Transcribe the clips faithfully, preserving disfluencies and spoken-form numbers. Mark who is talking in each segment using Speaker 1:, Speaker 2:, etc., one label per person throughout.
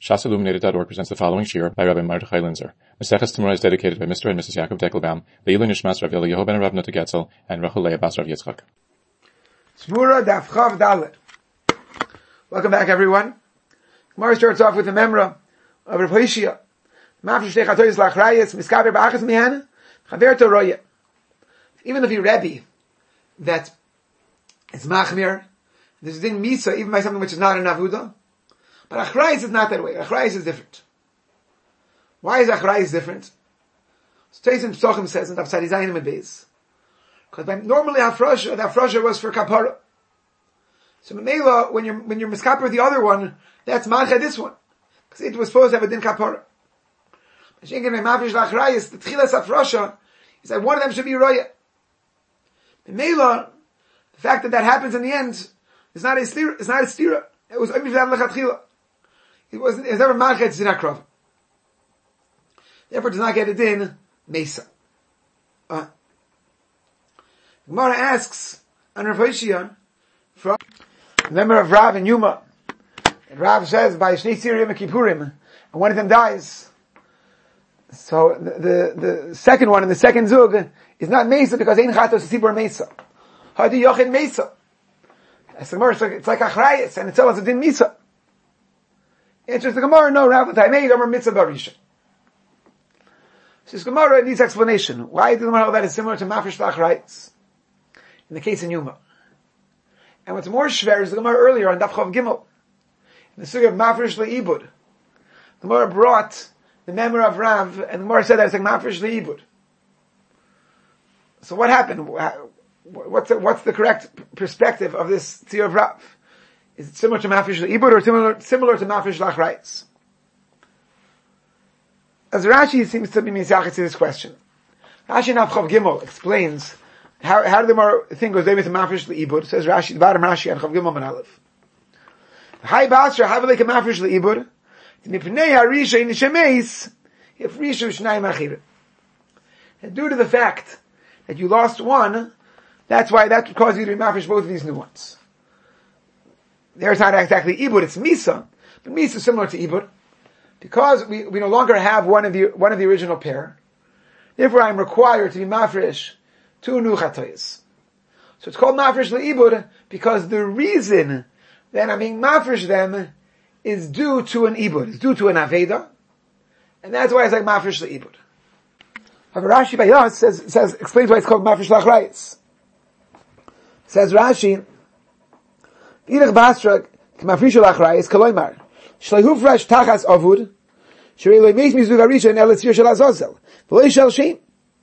Speaker 1: Shas Illuminated dot org presents the following shir by Rabbi Mordechai Linzer. Maseches Temura is dedicated by Mister and Missus Yaakov Deckelbaum, Leilun Nishmas Rav Eliyahu ben Rav Nota Getzel, and Rachel Leah Bas Rav Yitzchak.
Speaker 2: Temura Daf Chav Dalet. Welcome back, everyone. Gemara starts off with the memra of Rav Hoshia. Mafresh Shtei Chatois Lachrayis Miskaber Ba'achas Mihen Chaver to Roya. Even if you Rebbe that it's machmir, there's din misa even by something which is not an avuda. But achrayis is not that way. Achrayis is different. Why is achrayis different? So Teisim Psochim says in Tafsari Zayin and Beis, because normally hafrosha, the hafrosha was for kapara. So Memela, when you're when you're miskaper the other one, that's mancha this one, because it was supposed to have a din kapara. But Shengen Mafresh Lachrayis, the tchilas hafrosha is that one of them should be roya. Memela, the fact that that happens in the end is not a stira. It's not a stira. It was only lechatchila. It wasn't. It was never malchet zinakrav. Therefore, it does not get it in mesa. Uh, Gemara asks on Rav Hoshia from the member of Rav and Yuma. And Rav says by Shnei Tzirim and Kippurim, and one of them dies. So the, the the second one in the second zug is not mesa because ein chatos sibur mesa. Hadi yochin mesa. It's like it's like achrayis and it tells us it didn't misa. Answers the Gemara, no, Rav Taimei Gomer mitzvah barisha. This Gemara needs explanation. Why the Gemara that is similar to mafresh lachrayis in the case in Yuma? And what's more shver is the Gemara earlier on Daf Chav Gimel in the sugi of mafresh leibud. The Gemara brought the memory of Rav, and the Gemara said that it's like mafresh leibud. So what happened? What's the, what's the correct perspective of this tzir of Rav? Is it similar to mafresh leibud or similar similar to mafresh lachrayis? As Rashi seems to be mizachit to this question. Rashi in Chav Gimel explains how how did the more thing goes there with mafresh leibud. Says Rashi, the bottom Rashi on Chav Gimel man Aleph. Hay basra have like a mafresh leibud. Mipnei harisha in shemeis if rishu shnayim achir. And due to the fact that you lost one, that's why that would cause you to be mafresh both of these new ones. There's not exactly ibud, it's misa, but misa is similar to ibud, because we, we no longer have one of the one of the original pair. Therefore, I'm required to be mafresh two new chatois. So it's called mafresh leibud because the reason that I'm being mafresh them is due to an ibud, it's due to an aveda, and that's why it's like mafresh leibud. However, Rashi by us says says explains why it's called mafresh lachrayis. Says Rashi, Irach Basra, K'mafrisha Lachrayis, Kaloymar, Shleihu Fresh Tachas Avud, Sherei Loi Meis Mizug Arisha, and Elitzir Shel Azazel, V'loi Shel Shem.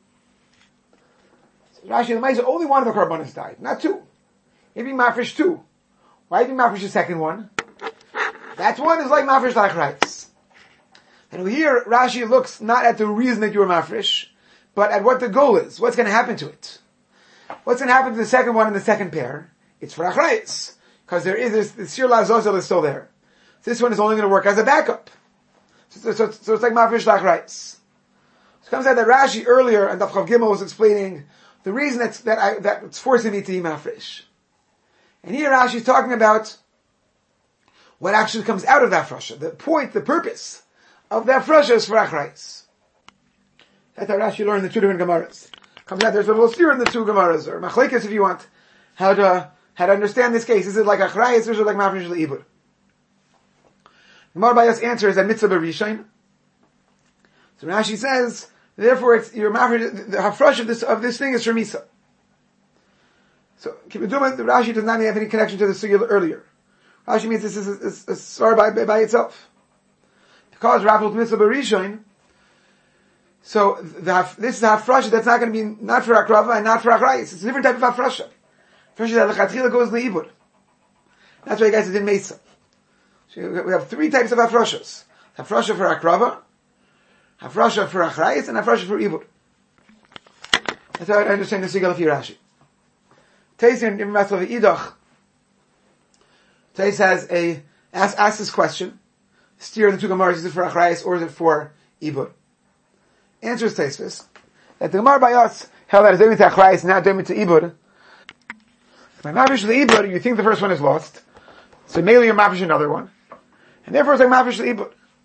Speaker 2: Rashi, the Maisa, only one of the Karbanis died, not two. He'd be Mafresh two. Why be Mafresh the second one? That one is like Mafresh Lachrayis. And here, Rashi looks not at the reason that you were Mafresh, but at what the goal is. What's going to happen to it? What's going to happen to the second one in the second pair? It's for achrayis. Because there is this, the Sir Lazozel is still there. This one is only going to work as a backup. So, so, so it's like mafresh lachrayis. So it comes out that Rashi earlier, and Daf Chav Gimel was explaining the reason that's, that I, that it's forcing me to be mafresh. And here Rashi is talking about what actually comes out of that frasha. The point, the purpose of that frasha is for achrayis. That's how Rashi learned the two different Gemaras. Comes out there's a little steer in the two Gemaras, or machlekes if you want, how to how to understand this case. Is it like achrayis or is it like mafresh leibud? Gemara Bayas answers that mitzvah b'rishain. So Rashi says, therefore it's your mafresh, the hafresh of this of this thing is for misa. So Kibbutz the Rashi does not have any connection to the sugya earlier. Rashi means this is a, a, a svar by, by, by itself. Because Rav mitzvah b'rishain, so the, this is a hafrasha that's not going to be not for akrava and not for achrayis. It's a different type of hafrasha. Hafrasha that lechatchila goes leibud. That's why you guys did mesa. So we have three types of hafrashas: hafrasha for akrava, hafrasha for achrayis, and hafrasha for ibud. That's how I understand the sigal of Rashi. Teis in Matzah v'idach. Teis has a ask ask this question: steer the two gemaras, is it for achrayis or is it for ibud? Answers Teisvis that the Gemara by us held that it's doing to achrayis, not doing to ibud. By mafresh leibud, you think the first one is lost, so maybe you're mafresh another one, and therefore it's like mafresh leibud.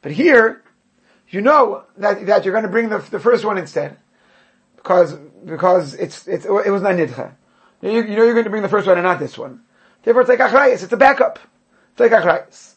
Speaker 2: But here, you know that, that you're going to bring the, the first one instead. Because, because it's, it's, it was not nidcha. You, you know you're going to bring the first one and not this one. Therefore it's like achrayis, it's a backup. It's like achrayis.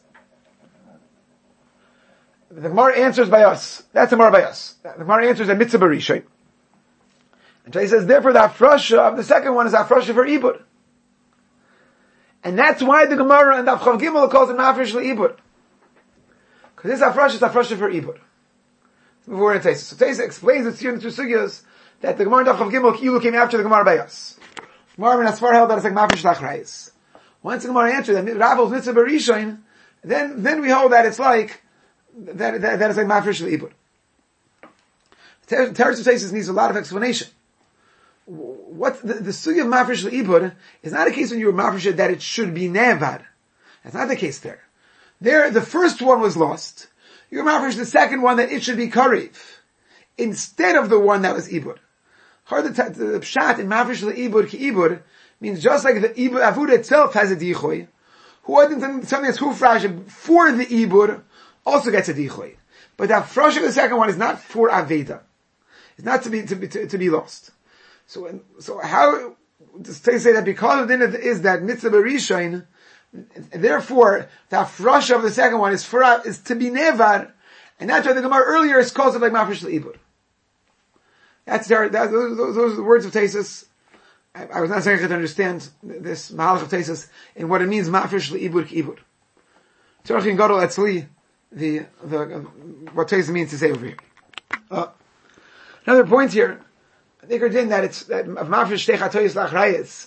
Speaker 2: The Gemara answers by us. That's the Gemara by us. The Gemara answers a mitzvah b'rishon. And he says, therefore the afrasha of the second one is afrasha for ibud. And that's why the Gemara and the Chav Gimel calls it mafresh le'ibud. Because this afrasha is afrasha for ibud. Before in Teisa. So Teisa explains it's here in the two sugyas that the Gemara and the Chav Gimel Kilu came after the Gemara by us. Gemara and Asfar held that it's like mafresh l'achrayis. Once the Gemara answered that Rabbel's mitzvah b'rishon, then, then we hold that it's like, that, that, that is like mafresh le'ibud. Teretz of Tesis needs a lot of explanation. What the, the sugya of mafresh le'ibud is not a case when you were mafresh that it should be nevad. That's not the case there. There, the first one was lost. You were mafresh the second one that it should be karev instead of the one that was ibud. The, the, the pshat in mafresh le'ibud ki ibud means just like the ibud avud itself has a dichoy, who something that's hufrash for the ibud also gets a dichoy. But the afrosh of the second one is not for aveda. It's not to be to be to, to be lost. So, so how does they say that because of the din is that mitzvah b'rishon, therefore the afrosh of the second one is for is to be nevar, and that's why the Gemara earlier is called it like mafresh le'ibud. That's their that, those, those are the words of Tesis. I, I was not saying to understand this mahalach of Tesis and what it means mafresh le'ibud k'ibud. Tzorchin gadol etzli the the uh, what Tesis means to say over here. Uh, another point here. I think we're that it's that mafresh techatoyis lachrayis.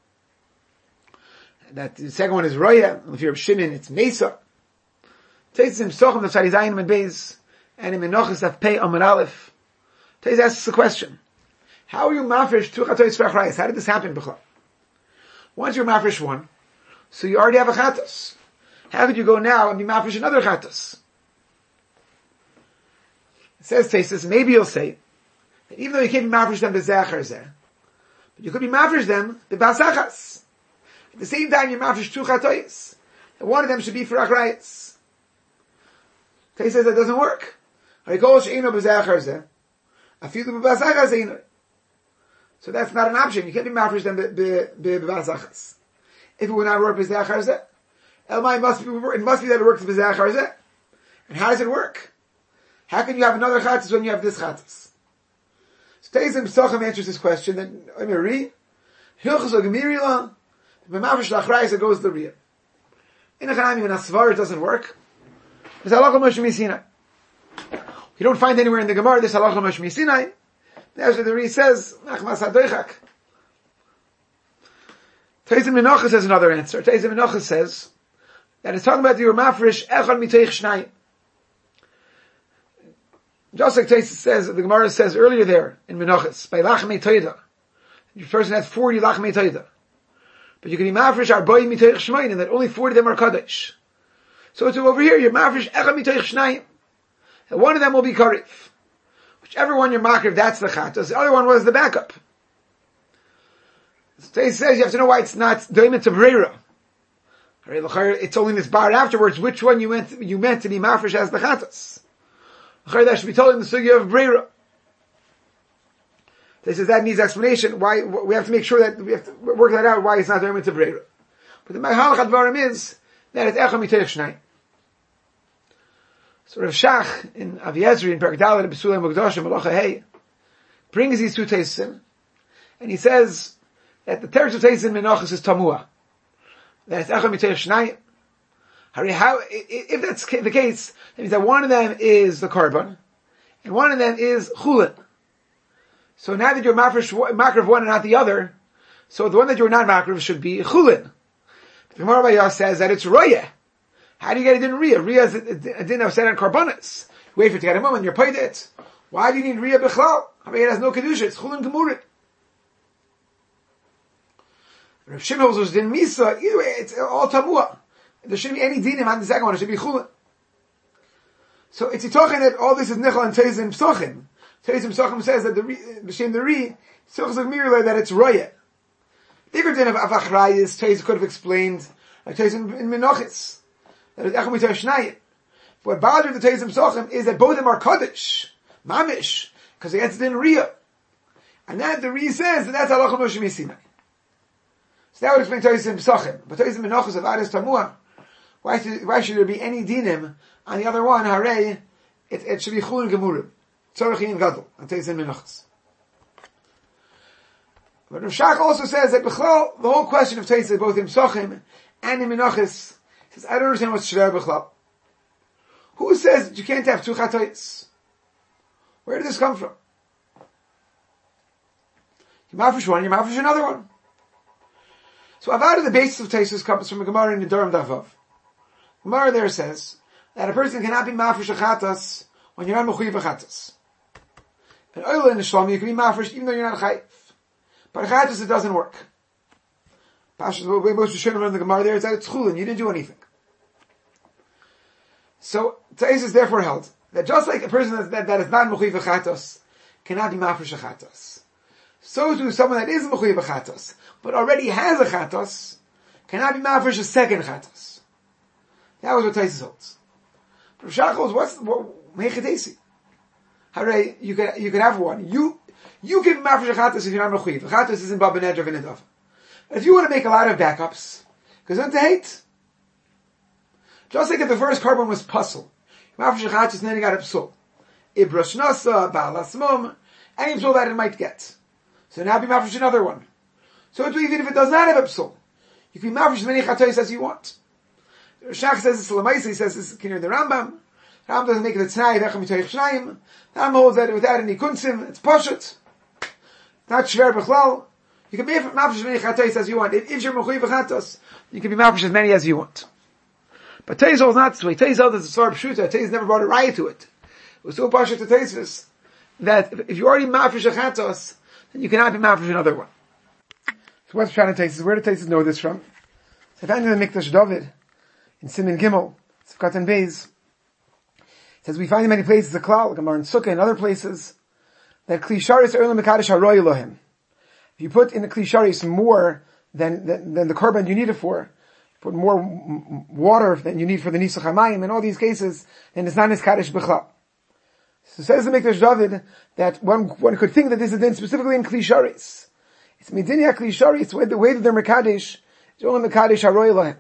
Speaker 2: That the second one is roya. If you're Shimon, it's mesa. Tesis him sochim the Sarizayin and Beis and in Menochis of Pei Amar Aleph. Tesis asks the question: how are you mafresh two chatoyis lachrayis? How did this happen, b'chol? Once you're mafresh one, so you already have a chatos. How could you go now and be mafresh another chatos? It says Tesis, maybe you'll say, even though you can't be mafresh them b'zechar zeh, but you could be mafresh them b'basachas. At the same time, you're mafresh two chatois, and one of them should be for achrayis. He says that doesn't work. So that's not an option. You can't be mafresh them b'basachas. If it would not work b'zechar zeh, Elmai must be, it must be that it works b'zechar zeh. And how does it work? How can you have another chatos when you have this chatos? Teizim Psachim answers this question, then Emiri, Hilchos or Gemirila, B'mafresh Lachrayis, it goes to the Riyah. In a Chanami, when Asvar, it doesn't work. There's Halacha Moshe Misinai. You don't find anywhere in the Gemara this Halacha Moshe Misinai. That's what the Riyah says, Nachmas HaDoichak. Teizim Menachas has another answer. Teizim Menachas says, that it's talking about the Mafresh, Echad Miteich Shnai. Just like Tesis says, the Gemara says earlier there in Menachos, by Lachmei Toida, your person has forty Lachmei Toida. But you can be mafresh arba'im mitoich shmayim, and that only forty of them are Kaddish. So it's over here, you're mafresh echad mitoich shnayim. And one of them will be Karif. Whichever one you're makriv, that's the Chatos. The other one was the backup. So Tesis says you have to know why it's not Doimet Tabrera. It's only this bar afterwards, which one you meant, you meant to be mafresh as the Chatos. That should be told in the sugya of Breira. They says that needs explanation. Why we have to make sure that we have to work that out. Why it's not there into Breira. But the Mahalach Advarim is that it's Echad Miteich Shnai. So Rav Shach in Aviezri in Perek Dalet B'Sulei Mukdashim Malacha Hey brings these two Teisim, and he says that the Teretz of Teisim Menachos is Tamua. That it's Echad Miteich Shnai. How, if that's the case, that means that one of them is the Karban, and one of them is Chulin. So now that you're Makriv one and not the other, so the one that you're not Makriv should be Chulin. The Gemara Bayah says that it's Royah. How do you get it in Riyah? Riyah is a din of set on Karbanis. Wait for it to get a moment, you're paid it. Why do you need Riyah Bechlal? I mean, it has no Kedusha, it's Chulin Gemurit. Rav Shimon was din Misa, either way, it's all Tamuah. There shouldn't be any dinim on the second one. It should be chulin. So it's talking that all this is nichol and teizim psochim. Teizim psochim says that the b'shem the ri sochas of mirla that it's royah. Bigger din of avachrayis Teizim could have explained like Teizim in Menachos that it's echad mitoich shnayim. What bothers the Teisim Psachim is that both of them are Kaddish, Mamish, because they answered in Riyah. And that the Riyah says that that's Halacha Moshe Misinai. So that would explain Teisim Psachim. But Teisim Menachos of Adas Tamuah, why should, why should there be any dinim on the other one? Harei, it, it should be Chulun Gemurim. Tzorach and Gadol, on Teisim Menachos. But Rav Shach also says that B'chlal, the whole question of Teisim, both in Psachim and in Menachos, says, I don't understand what's Shver B'chlal. Who says that you can't have two Chatois? Where did this come from? You mafresh one, you mafresh another one. So Avad, the basis of Teisus comes from a Gemara in the Durham Davav. Gemara there says that a person cannot be mafresh a chatas when you're not mechuyev a chatas. In oil in the shlom, you can be mafresh even though you're not chayiv. But a chatas, it doesn't work. Pashas, the way most should learn the Gemara there is that it's chulin, you didn't do anything. So Teisus therefore held that just like a person that, that, that is not mechuyev a chatas cannot be mafresh a chatas, so too someone that is mechuyev a chatas but already has a chatos cannot be mafresh a second chatos. That was what Taisus holds. But Rav Shach holds, what's what mechadesi? Hooray, you can you can have one. You you can be mafresh a chatos if you're not mechuyev. A chatos isn't baba nedra v'nedava. But if you want to make a lot of backups, because don't hate. Just like if the first carbon was puzzle, mafresh a chatos and then you got a psul, ibrosh nasa, ba'al asmum, any psul that it might get. So now be mafresh another one. So even if it does not have a psul, you can be mafresh as many chatois as you want. Shach says this to Lamaisa, he says this in the Rambam. The Rambam doesn't make it a t'nai, v'echam mitoich shnayim. The Rambam holds that without any kunsim, it's poshet. Not shver b'chlal. You can be mafresh as many chatois as you want. If, if you're mechuyev b'chatos, you can be mafresh as many as you want. But Teis holds not this way. Teis holds as a sort of pshuta. Teis never brought a riot to it. It was so poshet to Teis that if you're already mafresh a chatos, then you cannot be mafresh another one. So what's Pshat in Teisus? Where did Teisus know this from? So I found in the Mikdash David, in Siman Gimel, Sivkat and Beis, it says we find in many places, the Klal, Gemara in Sukkah and other places, that Kli Sharis Erlam Mekadosh Haroy Elohim. If you put in the Kli Sharis more than, than, than the korban you need it for, put more m- water than you need for the Nisach HaMayim, in all these cases, then it's not Niskadosh B'chal. So says the Mikdash David, that one, one could think that this is then specifically in Kli Sharis. It's Medinia Kli Sharis, it's the way that they're Mekadosh, it's only Mekadosh Haroy Elohim.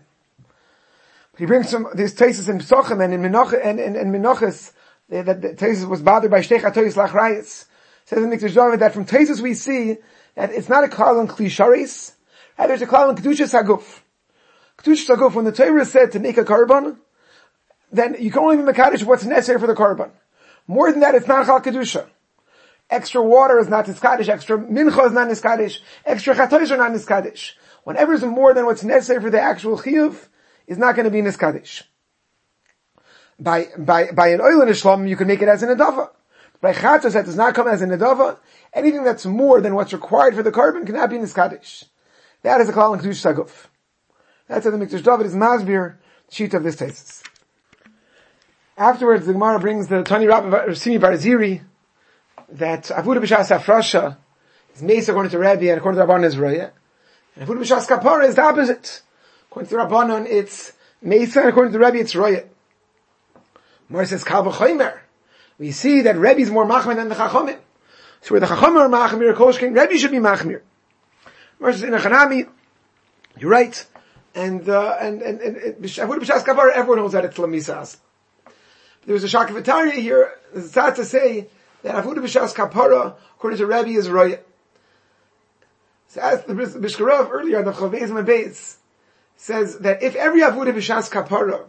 Speaker 2: He brings some, these Teisus in Psachim and in Menach, and, and, and Menachos, that Teisus was bothered by Shtei Chatois Lachrayis. Says in Mikdash David that from Teisus we see that it's not a klal on Kli Sharis, rather it's a klal on Kedushas Haguf. Kedushas Haguf, when the Torah is said to make a korban, then you can only be Mekadosh what's necessary for the korban. More than that, it's not Chal Kedusha. Extra water is not Niskadish, extra mincha is not Niskadish, extra chatois are not Niskadish. Whenever is more than what's necessary for the actual chiyuv, is not going to be Niskadish. By, by, by an oil in a shlom, you can make it as an adava. By chatos, that does not come as an adava, anything that's more than what's required for the korban cannot be Niskadish. That is a klal in Kedush Saguf. That's how the Mikdash David is masbir, sheet of this tesis. Afterwards, the Gemara brings the Tani Rabbi Simi Barziri, that Avuda B'Shas Afrasha is Meis according to Rabbi, and according to Rabbanon is Roya. And Avuda B'Shas Kapara is the opposite. According to Rabbanon, it's Meis, and according to Rabbi, it's Roya. Gemara says, Kal B'Choymer. We see that Rabbi is more Machmir than the Chachomim. So where the Chachomim are Machmir, Koshkin, Rabbi should be Machmir. Gemara says, in a Chanami, you're right, and, uh, and, and, and, and Avuda B'Shas Kapara, everyone knows that it's Lamisas. There was a Shakavataria here, it's sad to say, that Avuda B'Shas Kapara, according to Rabbi, is Roya. So as the Bishkarov earlier, the Chavez and Beis, says that if every Avuda B'Shas Kapara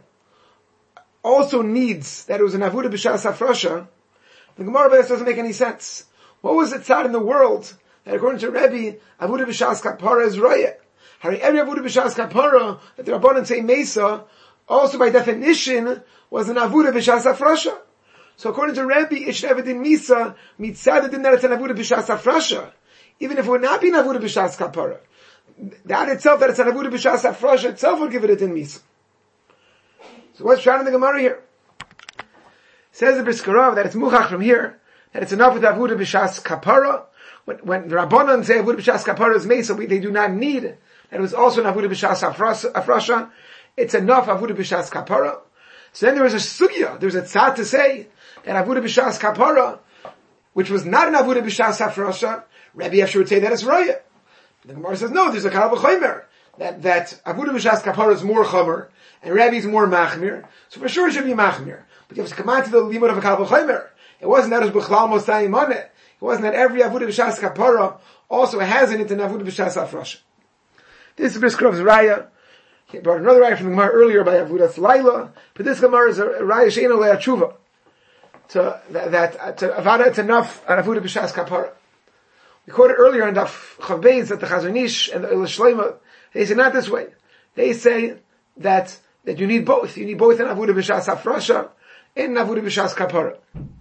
Speaker 2: also needs that it was an Avuda B'Shas Afrasha, the Gemara Beis doesn't make any sense. What was it sad in the world that according to Rabbi, Avuda B'Shas Kapara is Roya? Every Avuda B'Shas Kapara that the Rabbanan say Mesa, also by definition, was an Avuda B'Shas Afrasha. So according to Rabbi, it should have it in Misa, mitzad din that it's an Avuda B'Shas Afrasha. Even if it would not be an Avuda B'Shas Kapara. That itself, that it's an Avuda B'Shas Afrasha itself would give it in Misa. So what's trying in the Gemara here? Says the Briskarov that it's Muchach from here, that it's enough with Avuda B'Shas Kapara. When, when the Rabbanan say Avuda B'Shas Kapara is Misa, we, they do not need that it was also an Avuda B'Shas Afrasha. It's enough Avuda B'Shas Kapara. So then there was a sugya, there was a tzad to say that Avodah B'Shas Kapara, which was not an Avodah B'Shas Hafrasha, Rabbi Yefsher would say that it's Raya. The Gemara says, no, there's a Kal V'Chomer, that, that Avodah B'Shas Kapara is more Chomer, and Rabbi is more Machmir, so for sure it should be Machmir. But you have to come out to the limit of a Kal V'Chomer. It wasn't that it was B'chlal Mosai Moneh. It wasn't that every Avodah B'Shas Kapara also has in it an Avodah B'Shas Hafrasha. This is Briskrov's Raya. He brought another Raya from the Gemara earlier by Avodas Laila, but this Gemara is a Raya She'ena Le'a Tshuva. To, that, that, to Avada, it's enough on Avodah B'Shas Kapara. We quoted earlier in Daf Chav Beis that the Chazon Ish and the Eilush Shleima, they say not this way. They say that, that you need both. You need both in Avodah B'Shas Hafrasha and Avodah B'Shas Kapara.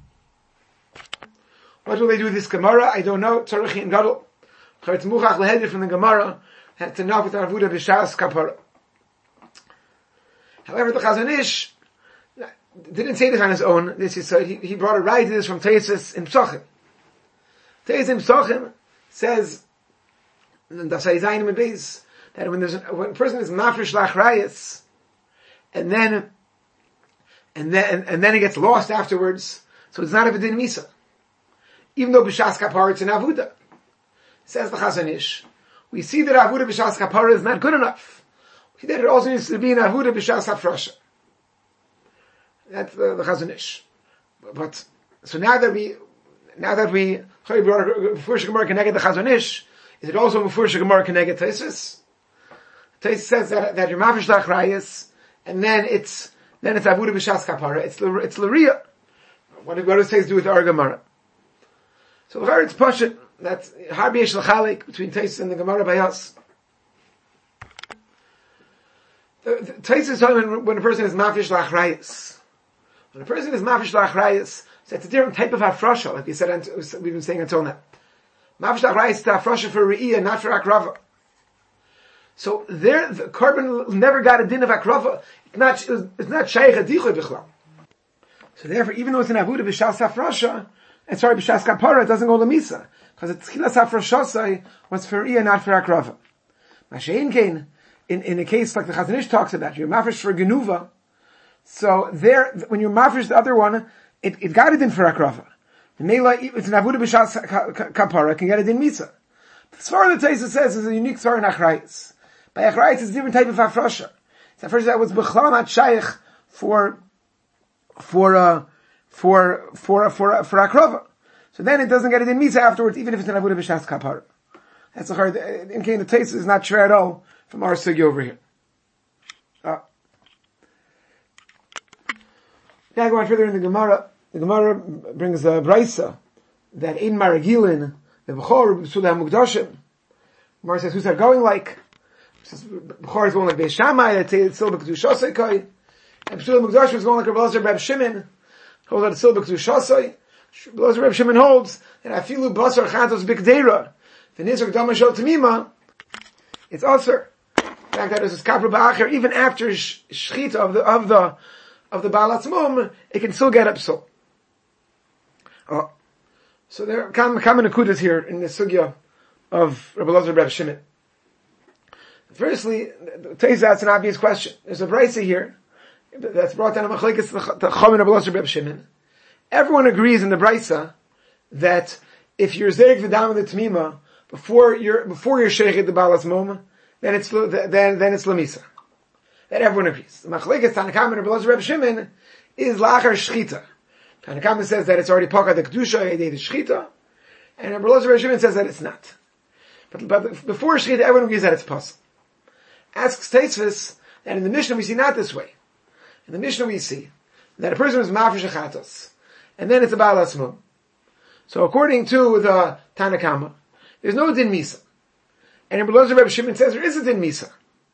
Speaker 2: What will they do with this Gemara? I don't know. Tzarech and Gadol. Chavetz Muchach Lehedr from the Gemara, that's enough with Avodah B'Shas Kapara. However, the Chazon Ish didn't say this on his own. This is, uh, he, he brought a right to this from Teisus in Psachim. Teisus in Psachim says, in the Sa'izayin and Beis, that when there's, a, when a person is mafresh lachrayas, and then, and then, and, and then he gets lost afterwards, so it's not a V'din Misa. Even though B'Shas Kapara, it's an Avuda. Says the Chazon Ish, we see that Avuda B'Shas Kapara is not good enough. We see that it also needs to be an Avuda B'Shas Hafrasha. That's the, the Chazon Ish. But, so now that we, now that we, Mefurish Gemara Keneged the Chazon Ish, is it also Mefurish Gemara Keneged Teisus? Teisus says that, that you're Mafresh Lachrayas, and then it's, then it's Avodah B'Shas Kapara, it's, it's L'Riyah. What, what does Teisus do with our Gemara? So here it's Pashut, that's Harbi Yesh L'Chalik, between Teisus and the Gemara by us. Teisus is talking when, when a person is Mafresh Lachrayas. When a person is Mafresh Lachrayas, so it's a different type of Hafrasha, like we said, we've been saying until now. Mafresh Lachrayas is the Hafrasha for Re'iyah, not for Akrava. So there, the carbon never got a din of Akrava. It's not, it's not Shaykh Adichoy B'chlal. So therefore, even though it's an Avodah B'Shas Hafrasha, and sorry, B'Shas Kapara, it doesn't go Lamisa. Because it's Tchilas Hafrashasai was for Re'iyah, not for Akrava. Mashein Kain, in, in a case like the Chazon Ish talks about, you're Mafresh for Genuva, so there, when you're mafresh the other one, it, it got it in for akrava. The Mela, it's an Avodah B'Shas Kapara, can get it in Misa. The Svar that Teisus says is a unique Svar in Achrayis. By Achrayis, it's a different type of Hafrasha. It's a Hafrasha that was B'chlam at Shaykh for, for, uh, for, for, for, for akrava. So then it doesn't get it in Misa afterwards, even if it's an Avodah B'Shas Kapara. That's a hard, in case the Teisus is not sure at all from our sugi over here. Uh, Now going further in the Gemara, the Gemara brings a Braisa that in Maragilin, the Bechor, B'Sulah HaMukdashim, Gemara says, who's that going like? Says, Bechor is going like Beis Shammai, that say it's still B'Kedushasai Koi, and B'Sulah HaMukdashim is going like Reb Elazar Reb Shimon, holds that it's still B'Kedushasai. Reb Elazar Reb Shimon holds that Afilu Basar Chantos B'Kdeira, the Nizar G'dama Shel Tamima, it's Asar. In fact, that is a Skapra Ba'acher, even after Shchita of the, of the, of the Baal Atzmum, it can still get up so. Oh. So there are common akudas here in the sugya of Rebbe Elazar Reb Shimon. Firstly, Teisus asks an obvious question. There's a brisa here that's brought down a machlekes the Chum and Rebbe Elazar Reb Shimon. Everyone agrees in the brisa that if you're zerik v'dam the tmima before you're before you're sheikhet the Baal Atzmum, then it's then then it's lamisa. That everyone agrees. The machlekes Tanakam and Rebbe Elazar Reb Shimon is lachar shchita. Tanakam says that it's already pakad the kedusha, the shchita, and Rebbe Elazar Reb Shimon says that it's not. But, but before shchita, everyone agrees that it's possible. Asks Teisus that in the Mishnah we see not this way. In the Mishnah we see that a person is mafresh achatos, and then it's a Baal Atzmum. So according to the Tanakama, there's no din misa, and Rebbe Elazar Reb Shimon says there is a din misa.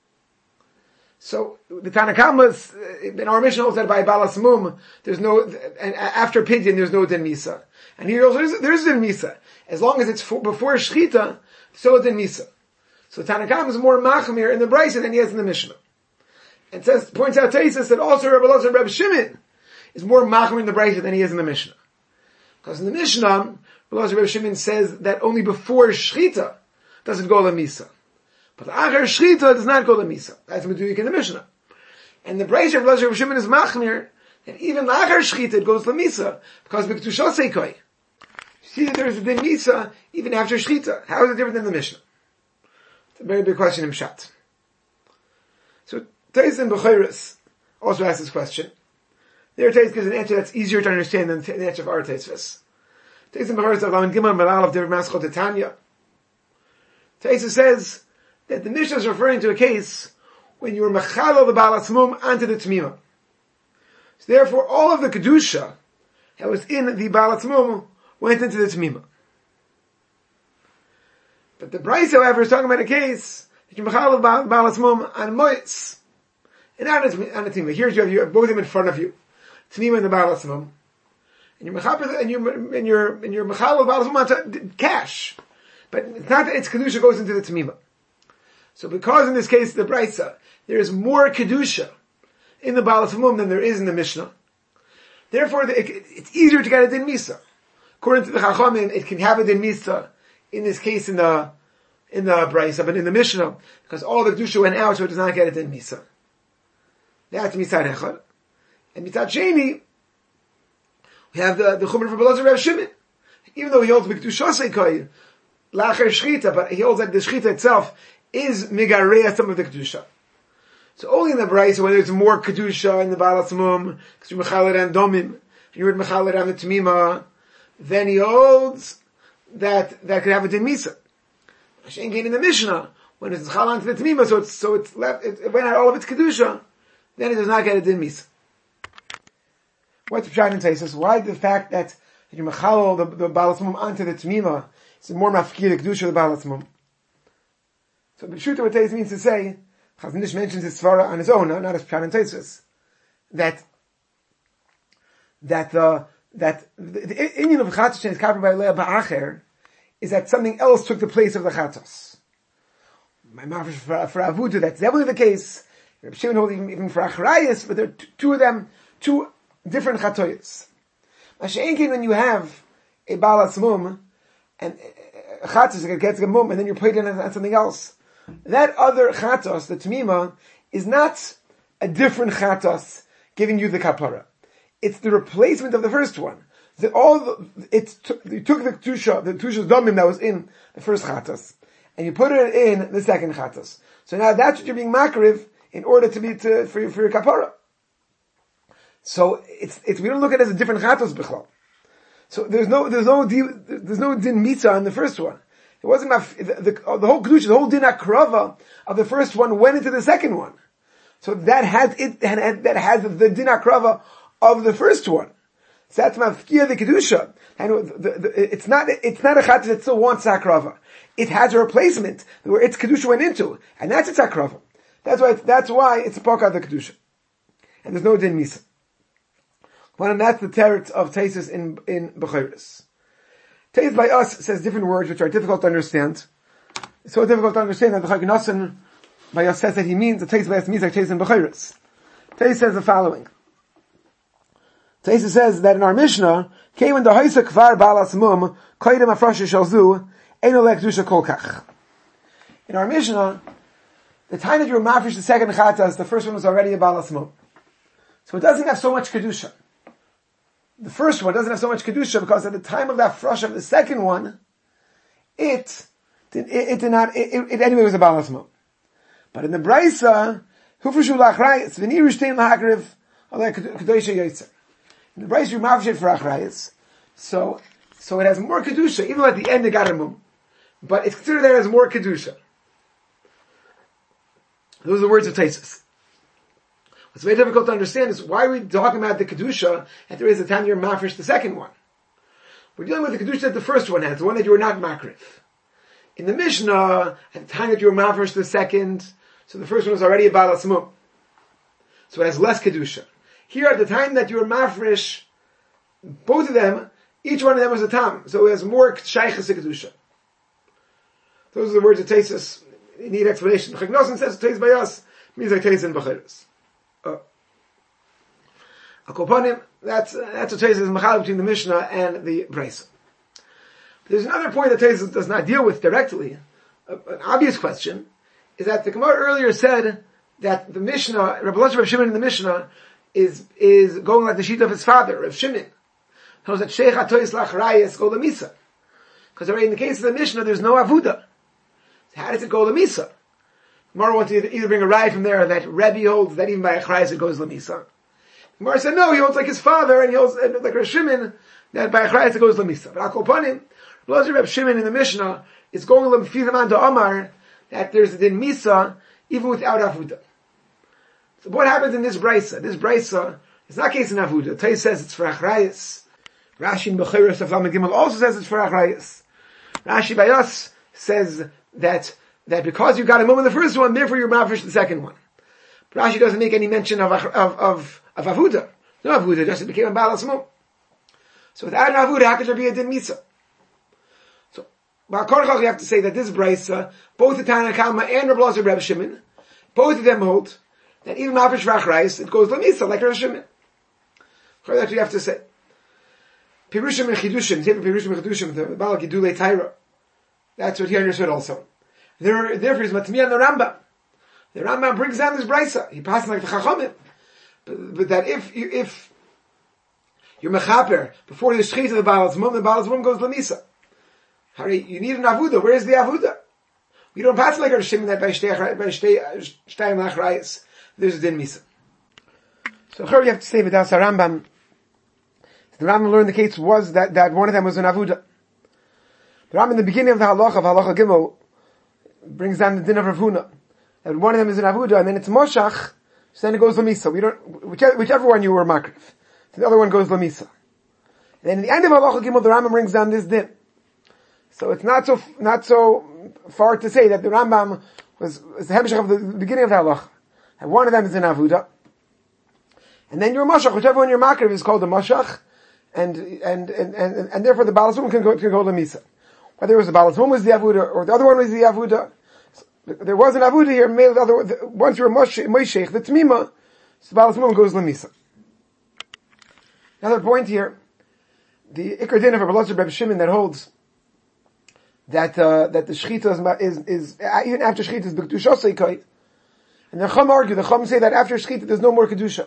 Speaker 2: So the Tanakama in our Mishnah holds that by Baal Atzmum there's no, and after Pidyon there's no din misa, and here also there's, there's din misa as long as it's for, before shchita, so din misa. So Tanakama is more machmir in the brisa than he has in the Mishnah, and says points out Teisus that also Rebbe Elazar Reb Shimon is more machmir in the brisa than he is in the Mishnah, because in the Mishnah Rebbe Elazar Reb Shimon says that only before shchita does it go la misa. But Achar Shchita does not go to Misa. That's Meduik in the Mishnah. And the Braysh of Elazar Reb Shimon is Machmir, And even lachar shchita, it goes lemisa, because b'kedusha seikoi. See that there's a din misa even after shchita. How is it different than the Mishnah? It's a very big question in Pshat. So, Tais and Bechayris also asked this question. Their Tais gives an answer that's easier to understand than the answer of our Taisvis. Tais and Bechayris of Laman Gimel Malal of Devar Maschot Titania. Tais says that the Mishnah is referring to a case when you were mechalo the Baal Atzmum onto the Tmima. So therefore, all of the Kedusha that was in the Baal Atzmum went into the Tmima. But the Bryce, however, is talking about a case that you mechalo the Baal Atzmum on Moitz. And on the Tmima. Here you have, you have both of them in front of you. Tmima and the Baal Atzmum. And you're mechaper, and you're, and you're, and you're mechalo the Baal Atzmum onto cash. But it's not that its Kedusha goes into the Tmima. So because in this case, the Brisa, there is more Kedusha in the Baal Atzmum than there is in the Mishnah. Therefore, the, it, it's easier to get a Din Misa. According to the Chachamim, it can have a Din Misa, in this case in the, in the Brisa, but in the Mishnah, because all the Kedusha went out, so it does not get a Din Misa. That's Mitzad Echad. And Mitzad Sheni, we have the, the Chumrah from Belazar Rav Shimon. Even though he holds B'Kedusha Seikoi, Lachar Shchita, but he holds that the Shchita itself is Migareya some of the Kedusha. So only in the Brisa, when there's more Kedusha in the Baal Atzmum, because you're Mechaler and Domim, and you're Mechaler and the Tmima, then he holds that that could have a Din Misa. Hashem gain in the Mishnah, when it's Chal onto the Tmima, so it's, so it's left, it, it went out all of its Kedusha, then it does not get a Din Misa. What's Pshat in Taisus? Why the fact that you Mechal the, the Baal Atzmum onto the Tmima is more mafkir the Kedusha of the Baal Atzmum? So B'shuta what Taisus means to say, Chazon Ish mentions his svara on his own, not as Pshat in Taisus, that that uh, that the, the Indian of Chatos is covered by Leah Ba'acher is that something else took the place of the Chatos. My mafresh for, for Avuda, that's definitely the case. Reb Shimon holds even, even for Achrayas, but there are t- two of them, two different Chatoyas. Masha'enkin, when you have a Baal Atzmum, and a Chatos gets a mum, and then you're put in on something else, that other Chatos, the Tmima, is not a different Chatos giving you the Kapara. It's the replacement of the first one. The, all the, it took, you took the Tusha, the Tusha's Domim that was in the first Chatos, and you put it in the second Chatos. So now that's what you're being makriv in order to be to, for your, for your Kapara. So it's, it's, we don't look at it as a different Chatos B'chlal. So there's no, there's no, there's no Din Mitzah on the first one. It wasn't my, the, the, the whole Kedusha, the whole Din Akrava of the first one went into the second one. So that has it, that has the Din Akrava of the first one. So that's mafkia the Kedusha. And the, the, it's not, it's not a Chatos that still wants Akrava. It has a replacement where its Kedusha went into, and that's its Akrava. That's why, it's, that's why it's a Poka the Kedusha. And there's no Din Misa. Well, and that's the teretz of Taisus in, in Bechayris. Taisus by us says different words which are difficult to understand. It's so difficult to understand that the Chag Nosson by us says that he means, the Taisus by us means like Taisus in Bechayris. Taisus says the following. Taisus says that in our Mishnah, came when the Haisa Kvar Baal Atzmum, Koydem Afrasha Shalzu, Eino Lek Dusha Kolkach. In our Mishnah, the time that you were mafresh the second Chatas, the first one was already a Baal Atzmum. So it doesn't have so much Kedusha. The first one doesn't have so much Kedusha because at the time of that frush of the second one, it, it, it did not, it, it, it anyway was a Baal Atzmum. But in the Brisa, Hufreshu Lachrayis, V'niru Shtein Lahakriv, Alei Kedusha Yotzer. In the Brisa, you mafresh it for Achrayis. So, so it has more Kedusha, even though at the end it got a mum. But it's considered there as more Kedusha. Those are the words of Taisus. What's very difficult to understand is why are we talking about the Kedusha and there is a time you're mafresh the second one? We're dealing with the Kedusha that the first one has, the one that you were not makriv. In the Mishnah, at the time that you were mafresh the second, so the first one was already a Baal Atzmum. So it has less Kedusha. Here, at the time that you were mafresh, both of them, each one of them was a tam, so it has more shaychus Kedusha. Those are the words of Taisus. You need explanation. Chag Nosson says Taisus by us means like Taisus in Bechayris. Oh. Akopanim, that's, that's what Taisus is machal between the Mishnah and the Brisa. There's another point that Taisus does not deal with directly. A, an obvious question is that the Gemara earlier said that the Mishnah, Rabbi Elazar Rav Shimon in the Mishnah, is, is going like the sheet of his father, Rav Shimon. Knows that Sheikh Atois Lachrayas go Lamisa. Because already in the case of the Mishnah, there's no Avuda. So how does it go Lamisa? Gemara wants to either bring a ride from there that Rebbe holds that even by Achrayas it goes Lamisa. Gemara said no, he holds like his father, and he holds like Rav Shimon, that by Achrayas it goes Lamisa. But I'll upon him, Rav Shimon in the Mishnah is going Lamfizaman to Omar, that there's a din Misa, even without Avuda. So what happens in this Brisa? This Brisa, it's not case in Avuda. Tais says it's for Achrayas. Rashi in Bechiros of Lamed Gimel also says it's for Achrayas. Rashi by us says that, that because you got a mum in the first one, therefore you're mafish the second one. But Rashi doesn't make any mention of, of, of, of Avuda. No Avuda, just it became a Balas Mum. So without an Avuda, how could there be a Din Misa? So, Ba'akorchach, you have to say that this Brisa, both the Tanna Kama and Reb Elazar Reb Shimon, both of them hold that even mafish for Achrayas, it goes Lamisa, like Reb Shimon. So that's what you have to say. Pirushim and Chidushim, Sefer Pirushim and Chidushim, the Baal Gidulei Taira. That's what he understood also. There, therefore, is Matmiya and the Rambam. The Rambam brings down this Brisa. He passes like the Chachamim. But, but that if, you, if you're Mechaper, before the Shechit of the Baal Zmum, the Baal Zmum goes Lamisa. Harry, you need an Avuda. Where is the Avuda? You don't pass like a Shimon that by Shtei Achrayas, there's a Din Misa. So here you have to say with us, Rambam, the Rambam learned the case was that, that one of them was an Avuda. The Rambam in the beginning of the Halacha, of Halacha Gimel, brings down the din of Rav Huna. That one of them is an Avuda, and then it's Moshach, so then it goes Lamisa. We don't, whichever, whichever one you were Makriv. So the other one goes Lamisa. And then at the end of Halacha Gimel, the Rambam brings down this din. So it's not so, not so far to say that the Rambam was, was the Hemshech of the beginning of the Halacha. And one of them is an Avuda. And then your Moshach, whichever one you're Makriv is called a Moshach, And, and, and, and, and therefore the Baal Zmum can go, can go to Misa. Whether it was the Baal Zmum was the Avuda, or the other one was the Avuda. There was an Avuda here, made the other, the, once you're Moshech, the Tmima, so the Baal Zmum goes to Misa. Another point here, the Ikar Din of Reb Elazar Reb Shimon that holds that, uh, that the Shechita is, is, is, even after Shechita is B'Kedusha Seikoi. And the Chum argue, the Chum say that after Shechita there's no more Kedusha.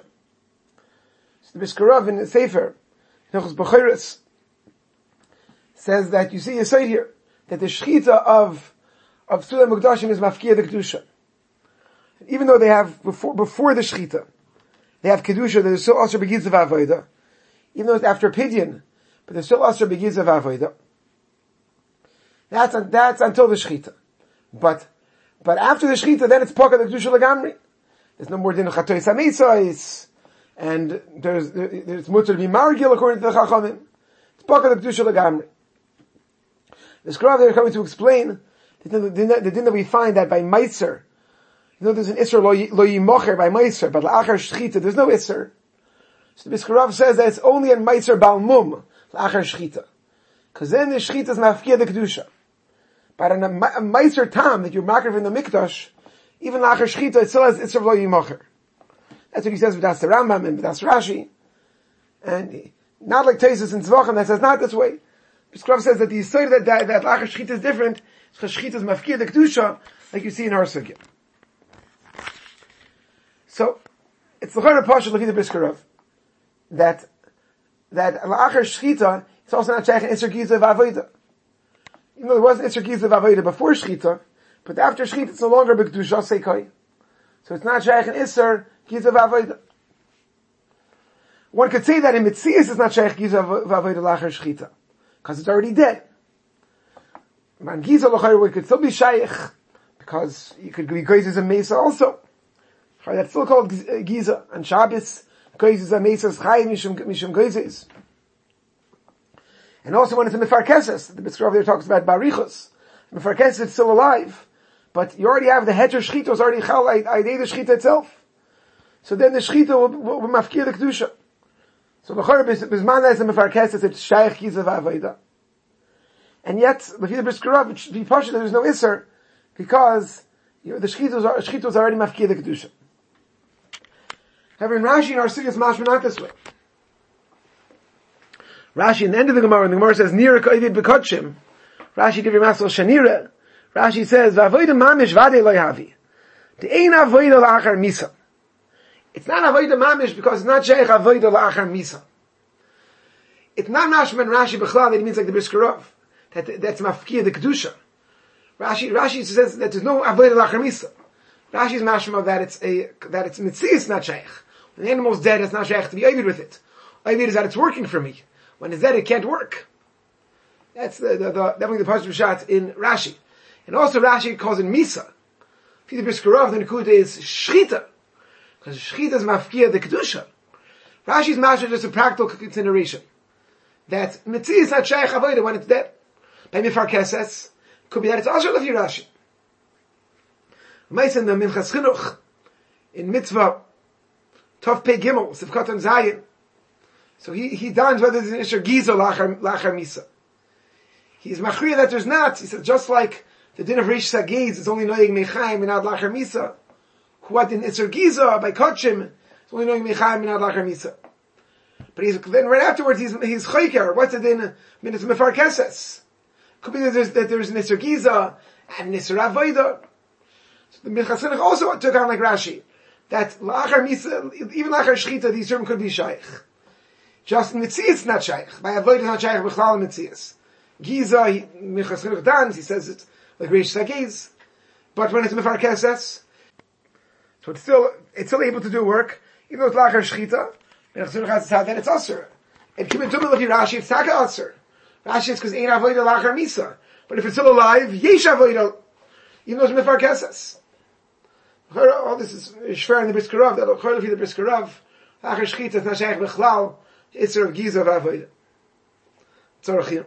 Speaker 2: So the Bishkarav in the Sefer, Nechus Bechiros says that you see a side here that the shechita of of Sulam Mukdashim is mafkia the kedusha. Even though they have before before the shechita, they have kedusha. There's still also begins of avoda. Even though it's after pidyon, but there's still also begins of avoda. That's that's until the shechita. But but after the shechita, then it's paka the kedusha legamri. There's no more din of chatois hamitzos. And there's, there's mutter to be margil according to the Chachamim. It's Baka the Kedusha Legamri. The Skrav they're coming to explain the, the, the, the din that we find that by Meiser, you know there's an Isser lo, lo yimocher by Meiser, but La'achar Shechita, there's no Isser. So the Skrav says that it's only in Meiser Balmum, La'achar Shechita. Because then the Shechita is Mafkia the Kedusha. But in a, a Meiser Tam that you're makriv in the Mikdash, even La'achar Shechita, it still has Isser lo yimocher. That's what he says with Das Rambam and with Das Rashi. And not like Taisus and Tzvachim that says not this way. Biskrav says that the Yisrael that, that, that Lachar Shechita is different, because Shechita is Mafkir the Kedusha, like you see in our Sugya. So, it's the Chayra Pasha, look at the Biskrav, that, that Lachar Shechita, it's also not Shaykh Isser Giza of Avodah. Even though there was Isser Giza of Avodah before Shechita, but after Shechita it's no longer B'Kedusha Seikoi. So it's not Shaykh Isser Giza of Avodah. One could say that in Mitzias it's not Shaykh Giza of Avodah Lachar Shechita, because it's already dead. Man Giza Lachar could still be Shaykh, because you could be Geizes and Mesa also. That's still called Giza. And Shabbos, Geizes and Mesa is Chai Mishum Geizes. And also when it's a Mefarkeses, the Bitzrov there talks about Barichos. Mefarkeses is still alive, but you already have the Heter Shechita is already Chal Aidei the Shechita itself. So then the Shechita will, will, will mafkir the Kedusha. So the Chor Bizman is a Mefarkeses, it's Shaykh Giza V'Avodah. And yet, the Fida Briskarav, it should be partial that there's no Isser, because you know, the Shechita is already mafkir the Kedusha. However, in Rashi, in our Sugya, mashma not this way. Rashi, in the end of the Gemara, and the Gemara says, Nira ka'idid b'kotshim. Rashi give you masal shanira. Rashi says, V'avodah mamish vadei lo yavi. De'ein avodah la'achar misa. It's not avoida mamish because it's not sheikh avoida la'achar misa. It's not Nashman Rashi Bechlal that it means like the Briskerov. That, that's mafkia the Kedusha. Rashi, Rashi says that there's no avoida la'achar misa. Rashi is mashma that it's a, that it's mitzias not sheikh. When the animal's dead, it's not sheikh to be ovid with it. Ovid is that it's working for me. When it's dead, it can't work. That's the, the, the definitely the Pasuk Pshat in Rashi. And also Rashi calls it Misa. If you the Briskerov, then the Kuta is Shchita. Because Shchita is mafkia the Kedusha. Rashi's mashma is just a practical consideration. That Mitzvah is not Shaykh Avodah when it's dead. By Mifar Keses, could be that it's also Lefi Rashi. Meis in the Minchas Chinuch, in Mitzvah, Tov Pei Gimel, Sivkot and Zayin. So he, he dons whether there's an Isher Gizo Lachar, Lachar Misa. He's machriya that there's not. He said, just like the din of Rish Sagiz is only knowing Mechaim and not Lachar Misa. What in Isser Giza by Kotchim is only knowing Mechaim and not Lachar Misa. But he's, then right afterwards he's, he's Chayker. What's the din? Minutes Mefar Keses. Could be that there's, that there's an Isser Giza and an Isser Avodah. So the Minchas Chinuch also took on like Rashi. That Lachar Misa, even Lachar Shchita, these terms could be Shaykh. Just in Mitzias it's not Shaykh. By Avodah it's not Shaykh, Bechlal Mitzias. Giza, Minchas Chinuch dance, he says it's like Rish Sagiz. But when it's Mefar Keses, so it's still, it's still able to do work, even though it's Lachar Shchita, Minchas Chinuch has to have that it's Asur. And Kibbutz Tumel, if you Rashi, it's Taka Asur. Rashi is because Ein Avodah Lachar Misa. But if it's still alive, Yesh Avodah, even though it's Mefar Keses. All this is Shver in the Briskerov, that Chol of the Briskerov, Lachar Shchita, it's not Shaykh Bechlal, Isser of Giza of Avodah. Tzorachim.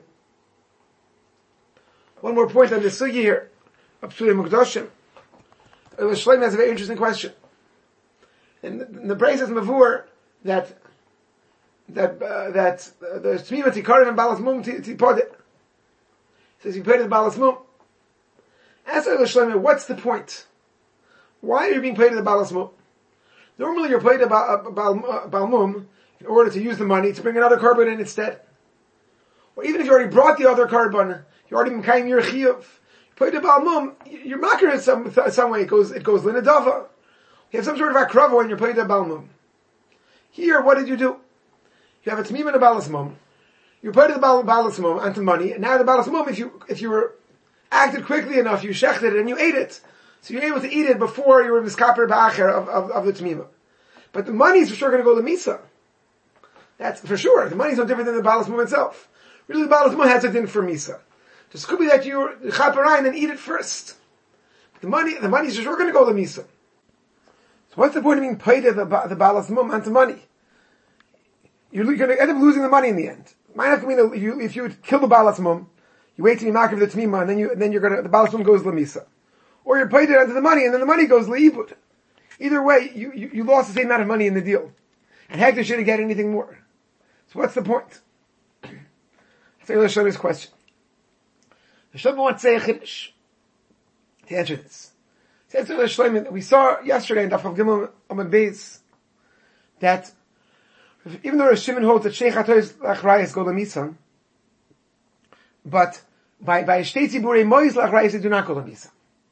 Speaker 2: One more point on the sugi here, of Psuli Mukdoshim. Shloim has a very interesting question. And the, the Braise says Mavur that that uh, that uh, the Shmima Tikarim and Balas Mum Tipod it. Says you paid the Balas Mum. Ask Shloim, what's the point? Why are you being paid to the Balas Mum? Normally you're paid to Bal Mum in order to use the money to bring another carbon in instead. Or even if you already brought the other carbon, you already mekayim your chiyuv. You put the Baal Mum, you're makir in some, some way, it goes, it goes linadava. You have some sort of akrava when you're putting the Baal Mum. Here, what did you do? You have a tmim and a Balas Mum. You put the Balas Mum onto money, and now the Balas Mum, if you, if you were acted quickly enough, you shechted it and you ate it. So you're able to eat it before you were miskaper ba'acher of, of, of the tmima. But the money's for sure going to go to Misa. That's for sure. The money's no different than the Balas Mum itself. Really, the Balas Mum has a din for Misa. Just could be that you chaperayim and eat it first. The money, the money is sure going to go to Misa. So what's the point of being paid the the Balas Mum onto money? You're going to end up losing the money in the end. Might have to mean if you if you would kill the Balas Mum, you wait till you makriv the Tmima, and then you and then you're going to the Balas Mum goes to Misa, or you're paid it onto the money, and then the money goes to Ibud. Either way, you, you you lost the same amount of money in the deal, and Hector shouldn't get anything more. So what's the point? Let's show this question. The Shlomo wants to say a chiddush to answer this. To answer the Shlomo, we saw yesterday in Daf Chav Gimel Amud Beis that even though Shimon holds that Sheikh Hatois Lachrayis go to Misa, but by by Shtei Tziburei Mois Lachrayis they do not go to Misa.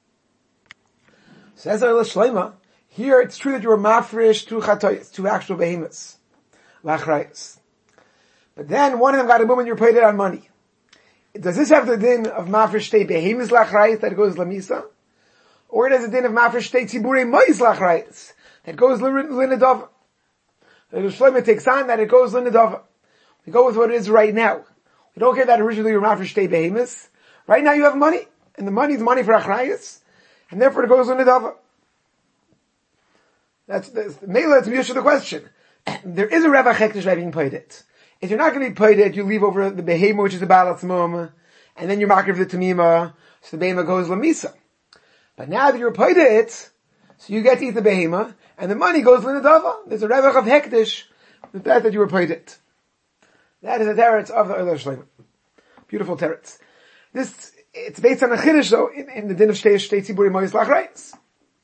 Speaker 2: Says the Shlomo, here it's true that you were mafresh to Hatois, to actual behemoths Lachrayis. But then one of them got a moment you were paid it on money. Does this have the din of mafresh shtei behemoths lachrayis that goes lamisa? Or it has the din of mafresh shtei tziburei mois lachrayis that goes linadava? The Shlomo takes on that it goes linadava. We go with what it is right now. We don't care that originally you were mafresh shtei behemoths. Right now you have money, and the money is money for achrayis, and therefore it goes linadava. That's, that's, Mela, to answer the question. There is a revach hektish by being paid it. If you're not going to be paid it, you leave over the behemoth, which is the Balas Mum, and then you're makriv the Tamima, so the behemoth goes Lamisa. But now that you're paid it, so you get to eat the behemoth, and the money goes Linadava. There's a revach of hektish, the fact that you were paid it. That is the teretz of the Eiler Shlomo. Beautiful teretz. This, it's based on a chiddush though, in, in the din of Shtei Shtei Tziburi Mois Lachrayis.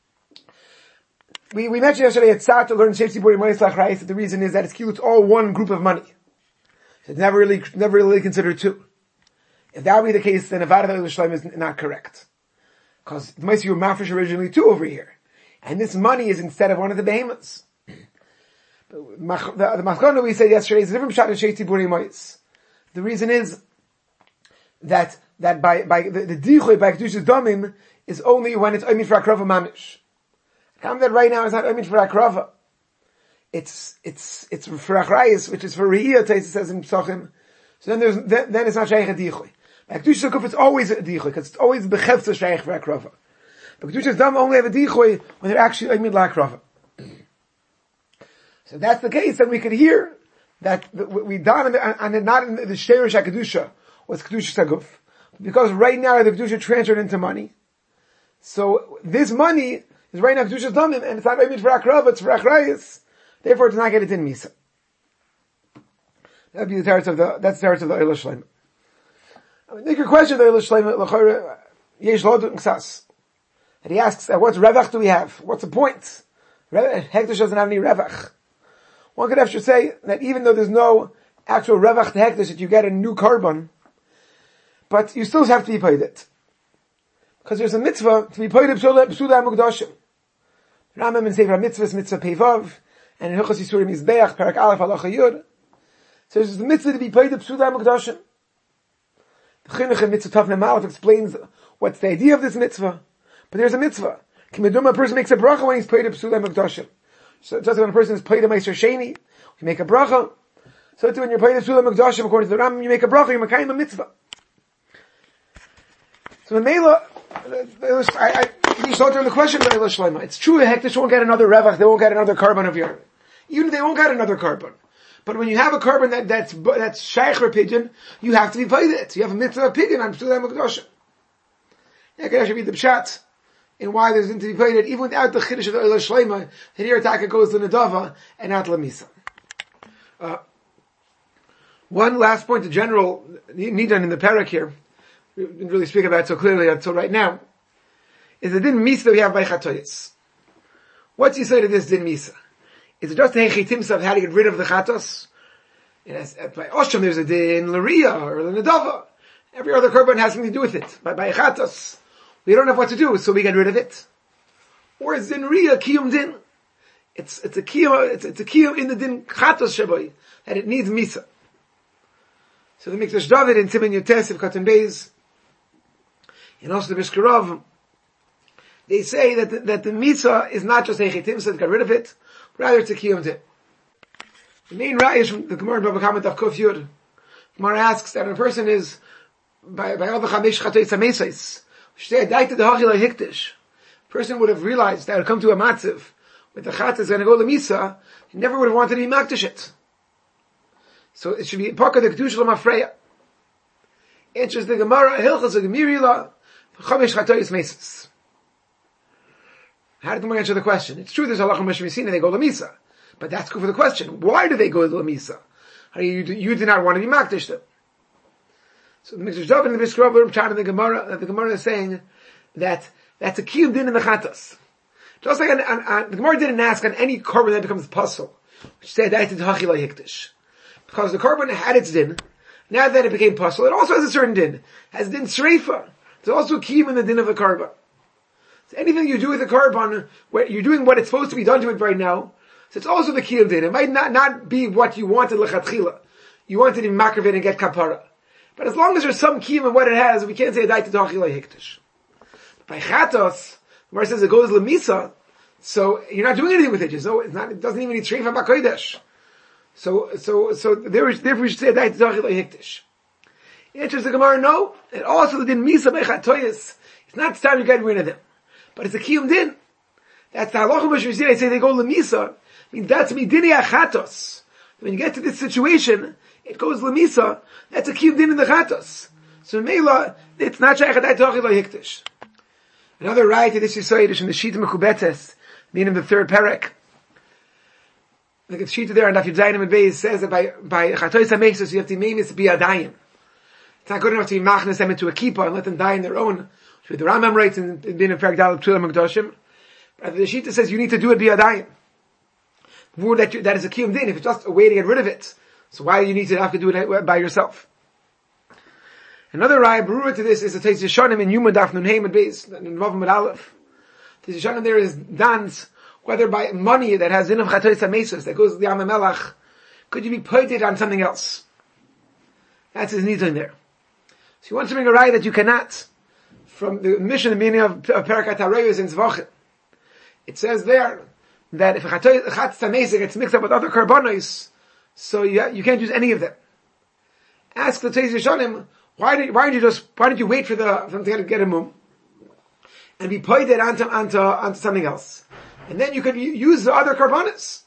Speaker 2: We, we mentioned yesterday at Tzad to learn Shtei Tziburi Mois Lachrayis, that the reason is that it's it's all one group of money. It's never really, never really considered two. If that would be the case, then Avada Eiler Shlomo is not correct. Because it might be you were mafresh originally two over here. And this money is instead of one of the behemoths. The, the Machkana we said yesterday is a different shot in Shei Tziburi Mois. The reason is that that by by the, the dichoy by Kedushas Damim is only when it's Omin for Akrava Mamish. Come that right now is not Omin for Akrava. It's it's it's for Achrayis, which is for Riyah. Taisa says in Psachim. So then there's then, then it's not Sheikh Dichoy. By Kedushas Kuf it's always a Dichoy because it's always Bechefza Sheikh for Akrava. But Kedushas Dam only have a Dichoy when they're actually Omin La Akrava. So that's the case, then we could hear that we done and and not in the Sheirish HaKedusha was Kedusha Saguf. Because right now the Kedusha transferred into money. So this money is right now Kedusha's Damim, and it's not Oimid for Akrava, it's for Achrayis. Therefore it does not get it in Misa. That would be the teretz of the, that's the teretz of the Eilah Shleima. I mean, make your question, the Eilah Shleima, L'chore, Yesh Lod Ksas. And he asks, uh, what Revach do we have? What's the point? Hektish doesn't have any Revach. One could actually say that even though there's no actual Revach to Hektish, that you get a new carbon, but you still have to be paid it. Because there's a mitzvah to be paid of Psuda HaMukdashim. Rambam in Sefer HaMitzvah is Mitzvah Peivav, and in Hilchos Yisurim Mizbeach, Perak Aleph Halacha Yud. So there's a mitzvah to be paid of Psuda HaMukdashim. The Chinuch in Mitzvah Tavnei Aleph explains what's the idea of this mitzvah. But there's a mitzvah. Kimeduma, a person makes a bracha when he's paid of Psuda HaMukdashim. So just when a person is paid of Meiser Sheni, you make a bracha. So too when you're paid of Psuda HaMukdashim, according to the Rambam, you make a bracha, you're Mekayim a mitzvah. So in Mela, I, I, you saw during the question of Eilah Shleima, it's true, Hektish won't get another Revach, they won't get another carbon of your, even if they won't get another carbon. But when you have a carbon that, that's, that's Shaykh for Pidyon, you have to be paid it. You have a mitzvah of Pidyon on Psuda HaMukdashim. I can actually read the Pshat, in why there's going to be paid it, even without the Chiddush of the Eilah Shleima, that here Taka goes to Nadava, and not Lamisa. Uh, one last point, the general, need done in the parak here, we didn't really speak about it so clearly until right now, is the din misa that we have by chatoyis. What's you say to this din misa? Is it just a hechitimsa of how to get rid of the chatos? Has, by Osham there's a din l'riyah or l'nadava. Every other korban has something to do with it. By, by chatos, we don't know what to do, so we get rid of it. Or is din riyah kiyum din? It's, it's a kiyum, it's, it's a kiyum in the din chatos shaboy, that it needs misa. So the Mikdash David in Siman Yotesef Katan Beis, and also the Mishkarov, they say that the, that the Misa is not just a Chitim, so to get rid of it, rather it's a Kiyum Din. The main Raya is from the Gemara in Bava Kama Daf Kuf Yud. Gemara asks that when a person is, by, by all the Chamesh Chatois HaMesais, which say, Daita de Hachila Hiktish, a person would have realized that it would come to a Matziv, with the Chat is going to go to Misa, he never would have wanted to be Makdish it. So it should be Paka de Kedush L'Mafreya. Answers the Gemara, Hilchas of Gemirila, Chamesh Chatois Mesis. How did the Gemara answer the question? It's true there's Halacha Moshe Messina, they go to Misa. But that's good for the question. Why do they go to Misa? You, you, you did not want to be Makdish them. So the Mikdash David and the Bishkarav chat in the Gemara, the Gemara is saying that that's a Kiyum Din in the Chatas. Just like an, an, an, the Gemara didn't ask on any korban that becomes puzzle, which said that it's Hachila Hikdish. Because the korban had its din, now that it became puzzle, it also has a certain din. It has din Sreifa. There's also a kiyum in the din of the korban. So anything you do with the korban, where you're doing what it's supposed to be done to it right now, so it's also the kiyum din. It might not, not be what you wanted lechatchila. You wanted to makriv it and get kapara. But as long as there's some kiyum in what it has, we can't say daita d'achila hiktish. By chatos, the Gemara says it goes lemisa, so you're not doing anything with it. So it's not, it doesn't even need shreifa b'kodesh. So, so, so there is, therefore we should say daita d'achila hiktish. Answers the Gemara, no. And also the din misa by chatoyis. It's not the time you get rid of them. But it's a kiyum din. That's the halacha Moshe Messina. I say they go lemisa. I mean, that's midini achatos. When you get to this situation, it goes lemisa. That's a kiyum din in the chatos. So Mela, it's not shaykh daita d'achila hiktish. Another right to this Yisraelish in the Shita Mekubetes, meaning the third parak. Like the Shita there on Daf Yud Zayin and Beis says that by, by Chatois HaMeisos you have to name it to be Adayim. It's not good enough to be machnes them into a kippah and let them die in their own. The Rambam writes in, in being in fact Daled Psulam Mekdoshim. But the Shita says you need to do it biyadayim. That, that is a kiyum din. If it's just a way to get rid of it, so why do you need to have to do it by yourself? Another raya berurah to this is the Teis Yeshanim in Yuma Daf Nun Hey Med Beis in Vav Med Aleph. Teis Yeshanim there is dans whether by money that has din of chatois hamesos, that goes to the Yam HaMelech, could you be pointed on something else? That's his needs in there. So he wants to bring a raya that you cannot, from the mission, the meaning of, of Perikat HaRayos in Zvachim. It says there, that if a chatois hamesos gets mixed up with other karbanos, so you, you can't use any of them. Ask the Teiz Yishonim, why did why did you just why did you wait for the for them to get a mum and be pointed onto onto onto something else, and then you could use the other karbanos?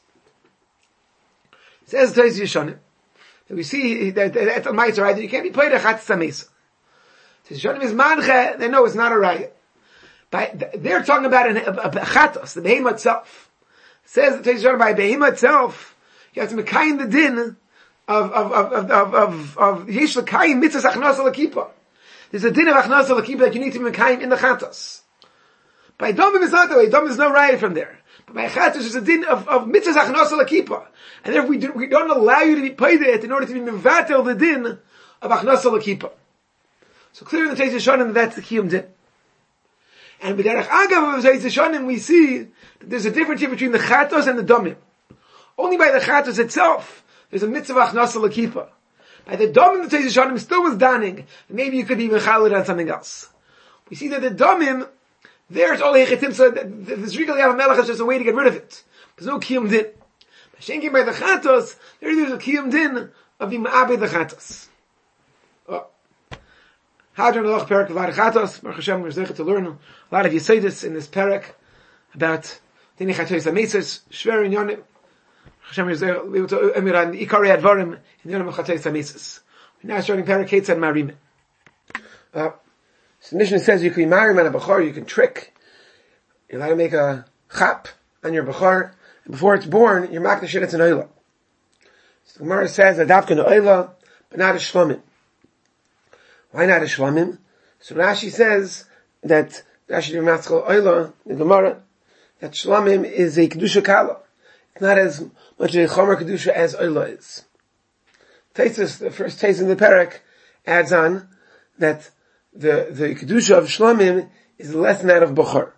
Speaker 2: Says Teiz Yishonim that we see that at the Ma'aser right that you can't be pointed a chatz hamesos. Teiz Yishonim is manche. They know it's not a riot. But they're talking about an, a, a, a chatos, the behemoth itself. Says the Teiz Yishonim by behemoth itself, you have to mekayim the din of of of of of of yesh l'kayim mitzvahs achnasa l'kippah. There's a din of achnasa l'kippah that you need to be mekayim in the chatos. By domim is not that way. Domim is no riot from there. But by chatos there's a din of of mitzvahs achnasa l'kippah, and therefore we do, we don't allow you to be paid it in order to be mevatel the din of achnasa l'kippah. So clearly in the Teiz Yishonim that's the kiyum din. And with Derech Agav of Teiz Yishonim we see that there's a difference here between the chatos and the domim. Only by the chatos itself there's a mitzvah achnasa l'kippah. By the domim, the Teiz Yishonim still was daning. Maybe you could be mechaled on something else. We see that the domim, there's all hechetim, so the Zrikal Yam HaMelech is just a way to get rid of it. There's no kiyum din. By Shenki by the chatos, there is a kiyum din of being ma'abed the chatos. Oh. Hadron Aloch Perek of Vada Chatos, Baruch Hashem, we're zeichet to learn a lot of Yesodis in this Perek about Dini Chatois HaMesos, Shver and Yonim. Hashem is able to emir the Ikari Advarim in the Yom Chatois HaMesos. We're now starting Paraketz and Marim. Uh, so the Mishnah says you can be married on a Bechor, you can trick. You're allowed to make a chap on your Bechor, and before it's born, you're making shit it's an Oila. So the Gemara says that Dafka an Oila, but not a Shlomim. Why not a Shlomim? So Rashi says that Rashi Matzkel Oila, the Gemara, that Shlomim is a Kedusha Kala. It's not as much a Chomer Kedusha as Oila is. Taisus, the first taste in the Perek, adds on that the, the Kedusha of Shlomim is less than that of Bechor.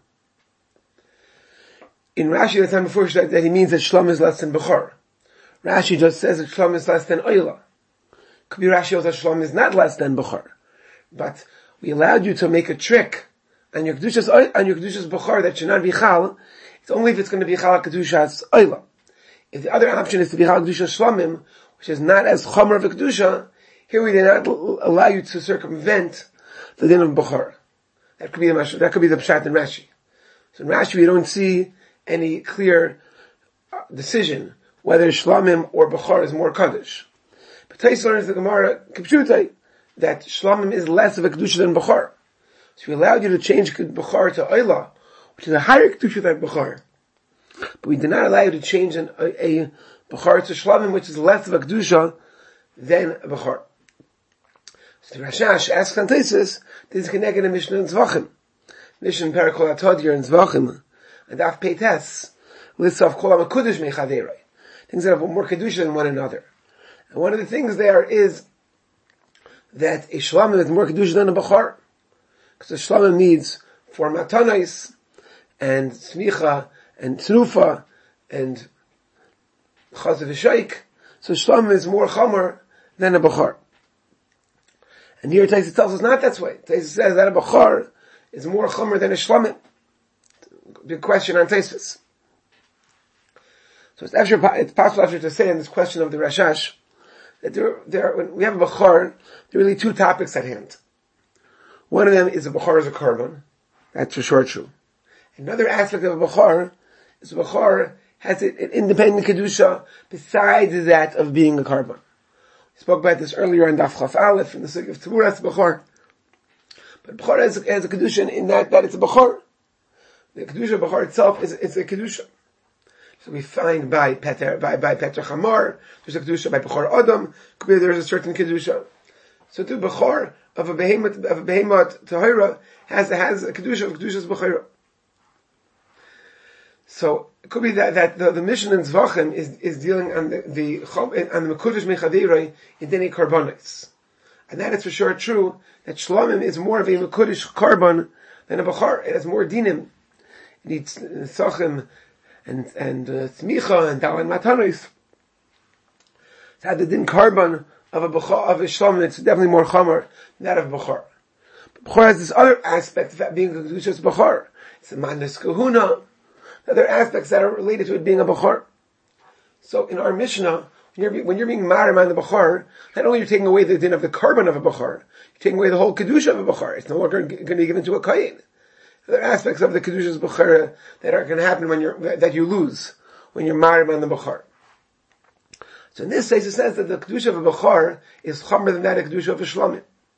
Speaker 2: In Rashi, the time before, that he means that Shlom is less than Bechor. Rashi just says that Shlom is less than Oila. Could be Rashi also that Shlom is not less than Bechor. But we allowed you to make a trick on your Kedusha's, on your Kedusha's Bechor that should not be Chal. It's only if it's going to be Chal Kedusha's Oila. If the other option is to be Chal Kedusha's Shlomim, which is not as Chomer of a Kedusha, here we did not allow you to circumvent the din of Bechor. That could be the that could be the Pshat in Rashi. So in Rashi we don't see any clear decision whether Shlomim or Bechor is more Kaddish. But Tais learns the Gemara Kipshutai that Shlomim is less of a Kedusha than Bechor. So we allowed you to change Bechor to Oila, which is a higher Kedusha than Bechor. But we did not allow you to change an, a, a Bechor to Shlomim, which is less of a Kedusha than a Bechor. So the Rashash asks on Taisus, this is connected to Mishnah in Zvachim. Mishnah Perakol Atod here in Zvachim, and Daf Peites lists off Kol HaMekudesh Mechaverei, things that have more Kedusha than one another. And one of the things there is that a Shlomim is more Kedusha than a Bechor. Because a Shlomim needs four Matanais, and Smicha, and Tzrufa, and Chazav V'Shaik. So Shlomim is more Chomer than a Bechor. And here Taisus tells us not that way. Taisus says that a Bechor is more Chomer than a Shlomim. Big question on Taisus. So it's, after, it's possible after to say in this question of the Rashash, that there, there, when we have a Bechor, there are really two topics at hand. One of them is a Bechor as a Korban. That's for sure true. Another aspect of a Bechor is a Bechor has an independent Kedusha besides that of being a Korban. We spoke about this earlier in Daf Chaf Aleph in the Sugya of Tzuras Bechor. But Bechor has a, has a Kedusha in that, that it's a Bechor. The Kedusha of Bechor itself is, is a Kedusha. So we find by Peter, by, by Peter Chamar, there's a Kedusha, by Bechor Adam, could be there's a certain Kedusha. So too, Bechor of a Behemoth, of a Behemoth Tahira has, has a Kedusha of Kedusha's Bechor. So it could be that, that the, the mission in Zvachim is, is dealing on the, the, on the Mekudesh Mechaverei in Dini Karbonis. And that is for sure true, that Shlomim is more of a Mekudesh Karban than a Bechor. It has more dinim. It needs Tzachim and and uh, Tzmicha and Dalan Matanos. It's had the din carbon of a Bechor, of a Shlom, it's definitely more Chomer than that of Bechor. But Bechor has this other aspect of that being a Kedushas Bechor. It's a Manas Kahuna. Other aspects that are related to it being a Bechor. So in our Mishnah, when you're, when you're being Marim on the Bechor, not only are you taking away the din of the carbon of a Bechor, you're taking away the whole Kedusha of a Bechor. It's no longer going to be given to a Kayin. There are aspects of the Kedusha's Bechor that are going to happen when you're, that you lose when you're Marim on the Bechor. So in this case, it says that the Kedusha of a Bechor is Chomer than that of Kedusha of a Shlomim.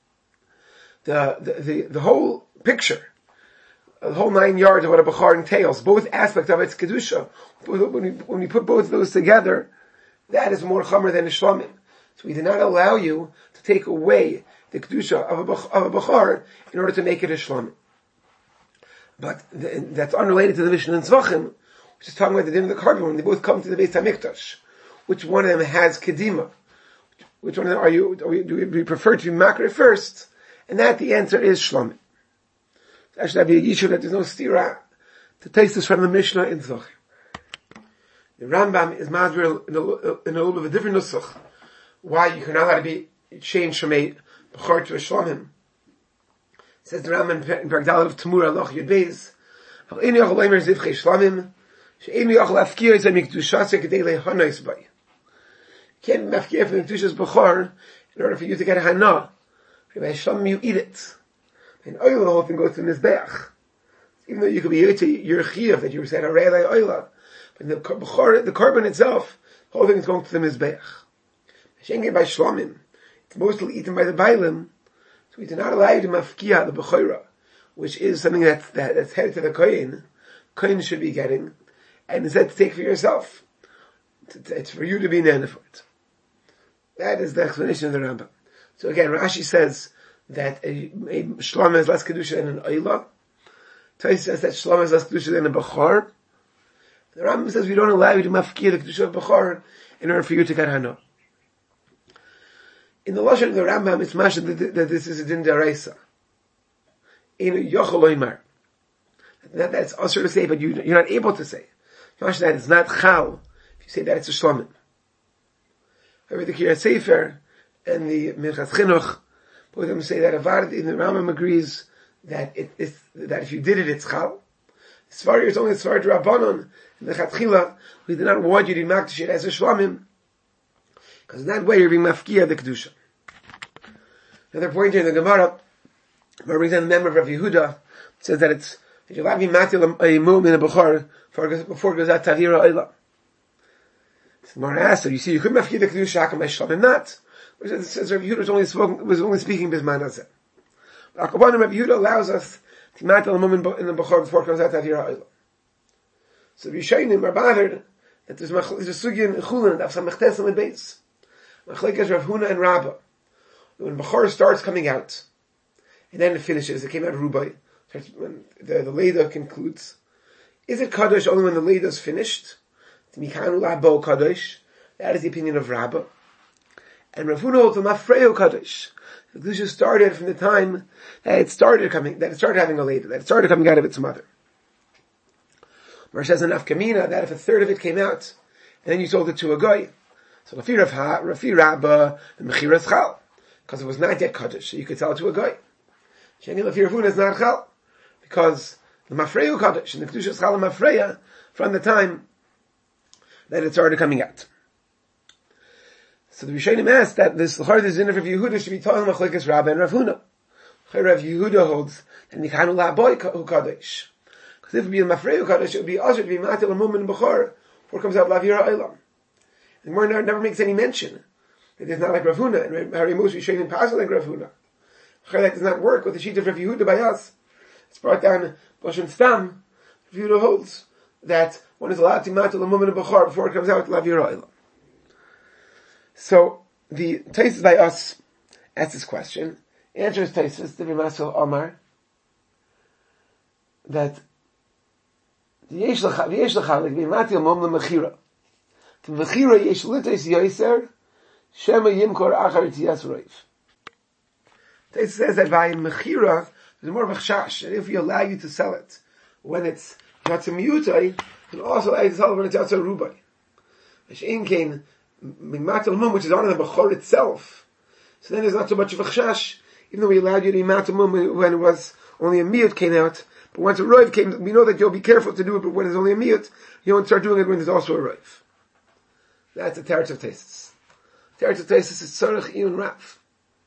Speaker 2: The, the, the, the whole picture, the whole nine yards of what a Bechor entails, both aspects of its Kedusha, when we, when we put both of those together, that is more Chomer than a Shlomim. So we do not allow you to take away the Kedusha of a, of a Bechor in order to make it a Shlomim. But the, that's unrelated to the Mishnah in Tzvachim, which is talking about the din of the carbon when they both come to the Beis HaMikdash. Which one of them has Kedima? Which one of them are you, are we, do we prefer to be Makri first? And that the answer is Shlomim. Actually, that'd be a Yishu that there's no stira to taste this from the Mishnah in Tzvachim. The Rambam is Madril in a, in a little bit of a different nusach. Why you cannot allowed to be changed from a Bechor to a Shlomim. Says the Rambam in Paragdal of Tamur Allah Yud Beis, Ha'ini Yachol Eimer Zivchei Shlomim, She'eni Yachol Afkir Zeh Mikdushase Kedei Lehanais Bay. You can't be mafkir from the Kedushas Bechor in order for you to get a Hana. By Shlomim you eat it. And oil, the whole thing goes to the Mizbeach. Even though you could be Yote, your Chiyuv, that you were saying, Arei Oila. But the Bechor, the carbon itself, the whole thing is going to the Mizbeach. Shengen by Shlomim, it's mostly eaten by the Bailim. So we do not allow you to mafkia the Bechorah, which is something that's, that, that's headed to the Kohen. Kohen should be getting, and instead to take for yourself. It's, it's for you to be nana for it. That is the explanation of the Rambam. So again, Rashi says that a, a Shlom is less Kedusha than an Oila. Tais says that Shlom is less Kedusha than a Bechor. The Rambam says we don't allow you to mafkia the Kedusha of Bechor in order for you to get Hana. In the Lashon of the Rambam, it's mashed that, that this is a din daraisa. In a yochel oimar. That, that's also to say, but you, you're not able to say. Mashed that it's not chal. If you say that, it's a shlomim. However, the Kiryat Sefer and the Minchas Chinuch, both of them say that Avad in the Rambam agrees that it is, that if you did it, it's chal. Svar is only Svar Rabbanon. In the Chatchila, we do not want you to makdish it as a shlomim. Because in that way you're being mafkia the Kedusha. Another point here in the Gemara, where brings down the member of Rav Yehuda, says that it's, that you'll have to be matil a mum in a Bechor before it goes out Tavira Oila. So the Gemara asks, so you see, you couldn't mafkia the Kedusha, Hakam Eshlam, not. It says Rav Yehuda was only, spoken, was only speaking Bisman Hazeh. But Akaban Rav Yehuda allows us to matil a mum in the Bechor before it comes out Tavira Oila. So Rishayim are bothered that there's a sugya in Chulin, that some mechtes on the base. Machlekes Rav Huna and Rabbah. When Bechor starts coming out, and then it finishes, it came out Rubai, when the, the Leda concludes. Is it Kaddish only when the Leda is finished? Mikanu Labo Kaddish. That is the opinion of Rabbah. And Rav Huna holds the Mafreo Kaddish. The Kedusha started from the time that it started coming, that it started having a Leda, that it started coming out of its mother. Mar says in Afkamina that if a third of it came out, and then you sold it to a guy, so Rafi Rav Rafi Rabba and Mechiras Chal, because it was not yet Kaddish, so you could sell it to a guy. Sheni Rafi Ravuna is not Chal, because the Mafreya Kaddish and the Kedusha Chal and Mafreya from the time that it started coming out. So the Rishonim asked that this L'char this din of Rav Yehuda should be talking about Machlekes Rabba and Rav Huna. Rav Yehuda holds that Nikanu La'boy Kaddish, because if it would be a Mafreya Kaddish, it would be also to be Matil and Mumin Bechor before it comes out Lavira Eilam. The Gemara never makes any mention that it's not like Rav Huna, and Harry Moshe Shein Pasal like Rav Huna. That does not work with the sheet of Rav Yehuda by us. It's brought down Boshen Stam. Rav Yehuda holds that one is allowed to matil a moment of Bechor before it comes out Lav Yira'ila. So the Taisus by us asks this question. Answers Taisus, the Rimasul Omar, that the Yesh L'chalik be matil mom l'mechira. To Mechira yesh litais yoiser, shema yimkor achar tiyas roiv. It says that by Mechira, there's more of a chash, and if we allow you to sell it, when it's Yatzim Yutai, And also, I tell when it's outside Rubai. Shein Kain, Matal Mum, which is on the Bechor itself. So then there's not so much of a chash, even though we allowed you to eat Matal Mum when it was only a miyut came out. But once a roiv came, we know that you'll be careful to do it, but when there's only a miyut, you don't start doing it when there's also a roiv. That's the teretz of tesis. Teretz of tesis is tzorech iyun rav.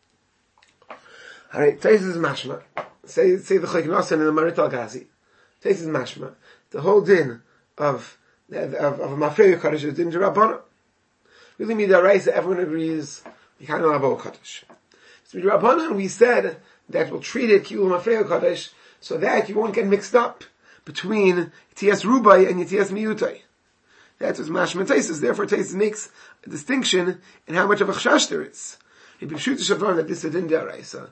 Speaker 2: Alright, tesis is mashma. Say, say the Chayk Nosan in the Marit al-Ghazi. Tesis is mashma. The whole din of, of, of a mafreya kaddish is din Rabbanan. Really, midaraisa, everyone agrees, we can't allow a kaddish. So Rabbanan, we said that we'll treat it ki'ul mafreya kaddish, so that you won't get mixed up between Yitzias Rubai and Yitzias Miyutai. That's what mashma tesis. Therefore, tesis makes a distinction in how much of a chashash there is. If you shoot the shavon that this is din daraisa,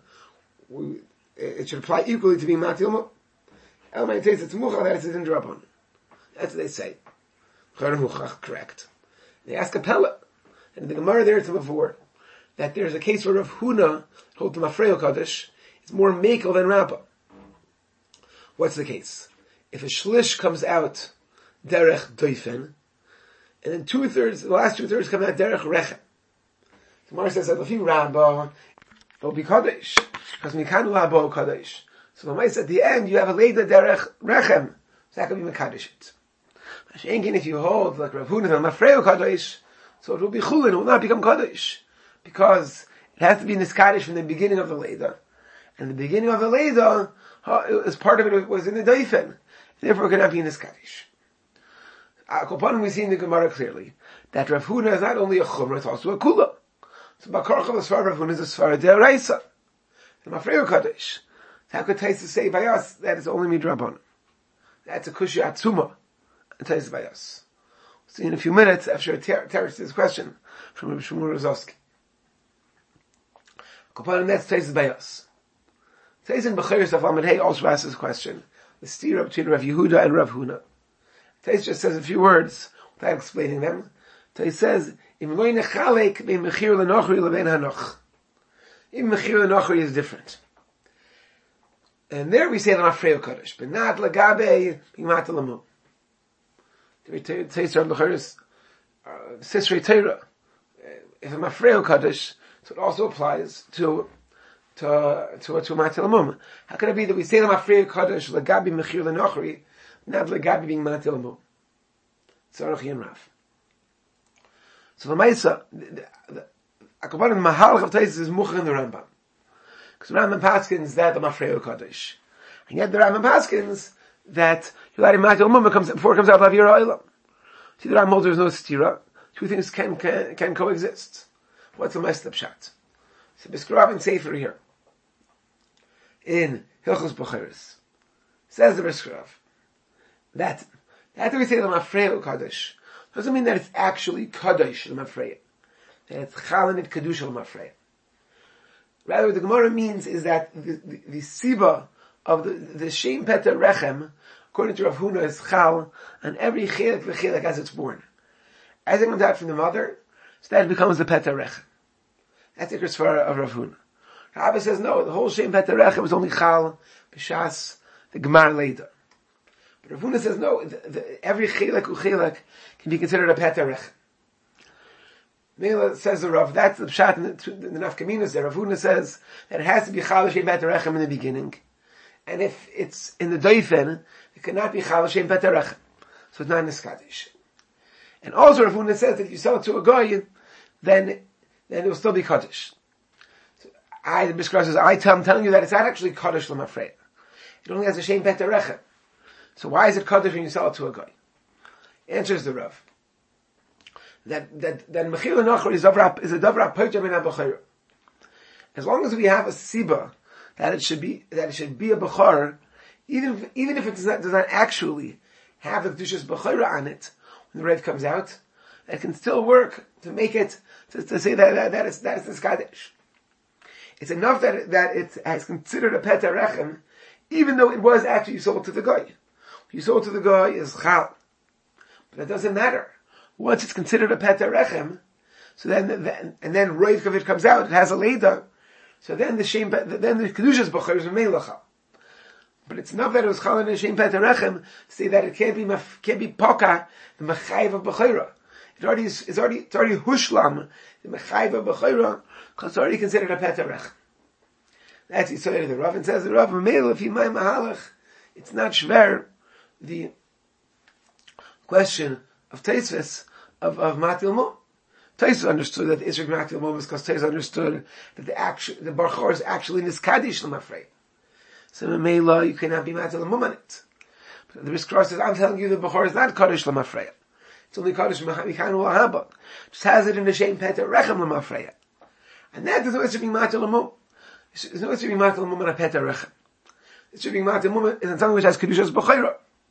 Speaker 2: it should apply equally to being matil mo. Elmai tesis it's muchach, that is din Rabbanan. That's what they say. Correct. They ask a Pella, and the Gemara there to before, that there's a case where Rav Huna holds the Mafreyo Kaddish, it's more Mekel than Rabbah. What's the case? If a Shlish comes out Derech Doifen, and then two-thirds, the last two-thirds come out Derech Rechem. The Gemara says that if you Rabbah, it'll be Kaddish, because we can't Rabbah Kaddish. So the Gemara says at the end, you have a Leda Derech Rechem, so that can be Mekadosh it. If you hold like Rav Huna and Mafreyo Kaddish, so it will be Chulin, it will not become Kaddish. Because it has to be Niskadish from the beginning of the Leda. And the beginning of the Leda, as part of it was in the Daifen. Therefore it cannot be Niskadish. Akopanim we see in the Gemara clearly, that Rav Huna is not only a Chumrah, it's also a Kula. So Bakarach of the Sfar Rav Huna is a Sfar De'araisa. The Mafreyo Kaddish. How could Taisa say by us that it's only Midrabanan? That's a Kushi Atzuma. And Taisa by us. See in a few minutes, after a ter- terrorist this question from Rabbi Shmuel Rozovsky. Kopanim, that's Taisa by us. Taisa in Bechiris of Amid Hay also asks this question. The steer between Rav Yehuda and Rav Huna. Taisa just says a few words without explaining them. Taisa says, Im loy nechalek bein mechir lenochri lebein hanoch. Even mechir lenochri is different. And there we say the Mafreyo Kaddish, but not lagabe b'mat alamu. Taisa of Bechiris, Sisrei Teira. If a Mafreyo Kaddish, so it also applies to to to to Matil Mum. How can it be that we say the Mafreyo Kaddish lagabi mechir lenochri, not lagabi being Matil Mum? Tzarech yin Rav. So the Maisa, Akavan in Mahalach of Taisis is Mucha in the Rambam, because the Rambam paskins that the Mafreyo Kaddish, and yet the Rambam paskins that Yulari Matil Mum comes before it comes out of Lavira Olam. See, the Rambam holds there's no stira. Two things can can, can coexist. What's the Maisa Pshat? So Biskrav and Sefer here in Hilchos Bechiris says the Biskrav that after we say the Mafreyo Kaddish doesn't mean that it's actually Kaddish the Mafreyo, that it's Chalanit Kedusha the Mafreyo. Rather, what the Gemara means is that the, the, the Siba of the, the Shem Peter Rechem, according to Rav Huna, is Chal, and every Chilek v'Chilek as it's born. As it comes out from the mother, so that becomes the Peter Rechem. That's the Krisfara of Rav Huna. Rabbi says, no, the whole Shem Peter Rechem was only Chal, B'Shas, the Gemar Leda. But Rav Huna says, no, the, the, every Chilek u'Chilek can be considered a Peter Rechem. Mela says the Rav, that's the Pshat in the, the Nafkaminas there. Rav Huna says that it has to be Chal Shem Peter Rechem in the beginning. And if it's in the Doifen, it cannot be Chal Shem Peter Rechem. So it's not Niskadish. And also Rav Huna says that if you sell it to a Goy, then then it will still be Kaddish. So I, the Bishkar says, I tell, I'm telling you that it's not actually Kaddish L'mafreya. It only has a Shem Peter Rechem. So why is it Kaddish when you sell it to a Goy? Answers the Rav. That, that, that Mechir L'Nochor is, is a Davra Poicha Min HaBechor. As long as we have a Siba, that it should be, that it should be a Bechor, even if, even if it does not, does not actually have the Kedushas Bechor on it, when the Rev comes out, that can still work to make it, to, to say that, that, that is, that is the Skadish. It's enough that it, that it has considered a Peter Rechem, even though it was actually sold to the guy. You sold to the guy is Chal. But it doesn't matter. Once it's considered a Peter Rechem, so then, then and then Roiv Kavit comes out, it has a Leda, so then the Shem, then the Kedushas Bechor is a Melachal. But it's enough that it was chal in Shem Peter Rechem to say that it can't be maf, can't be poka the mechayiv of bechira. It already is, it's already it's already hushlam the mechayiv of bechira because it's already considered a Peter Rechem. That's the story of the Rav, and says the Rav Meil if he may mahalach, it's not shver the question of Teisves of of Matil Mo. Teisves understood that the Isrik Matil Mo was because Teisves understood that the action the Barchor is actually niskadish l'mafrei. So in Meila you cannot be Matil Mo on it. But the Briskar says, I'm telling you the Barchor is not Kaddish l'mafrei. It's only Kaddish l'machanu l'habak. Just has it in the Shem Peter Rechem l'mafrei. And that is no Isrik Matil Mo. There's no Isrik Matil Mo on a Peter Rechem. Isrik Matil Mo is something which has Kedushas B'chayra.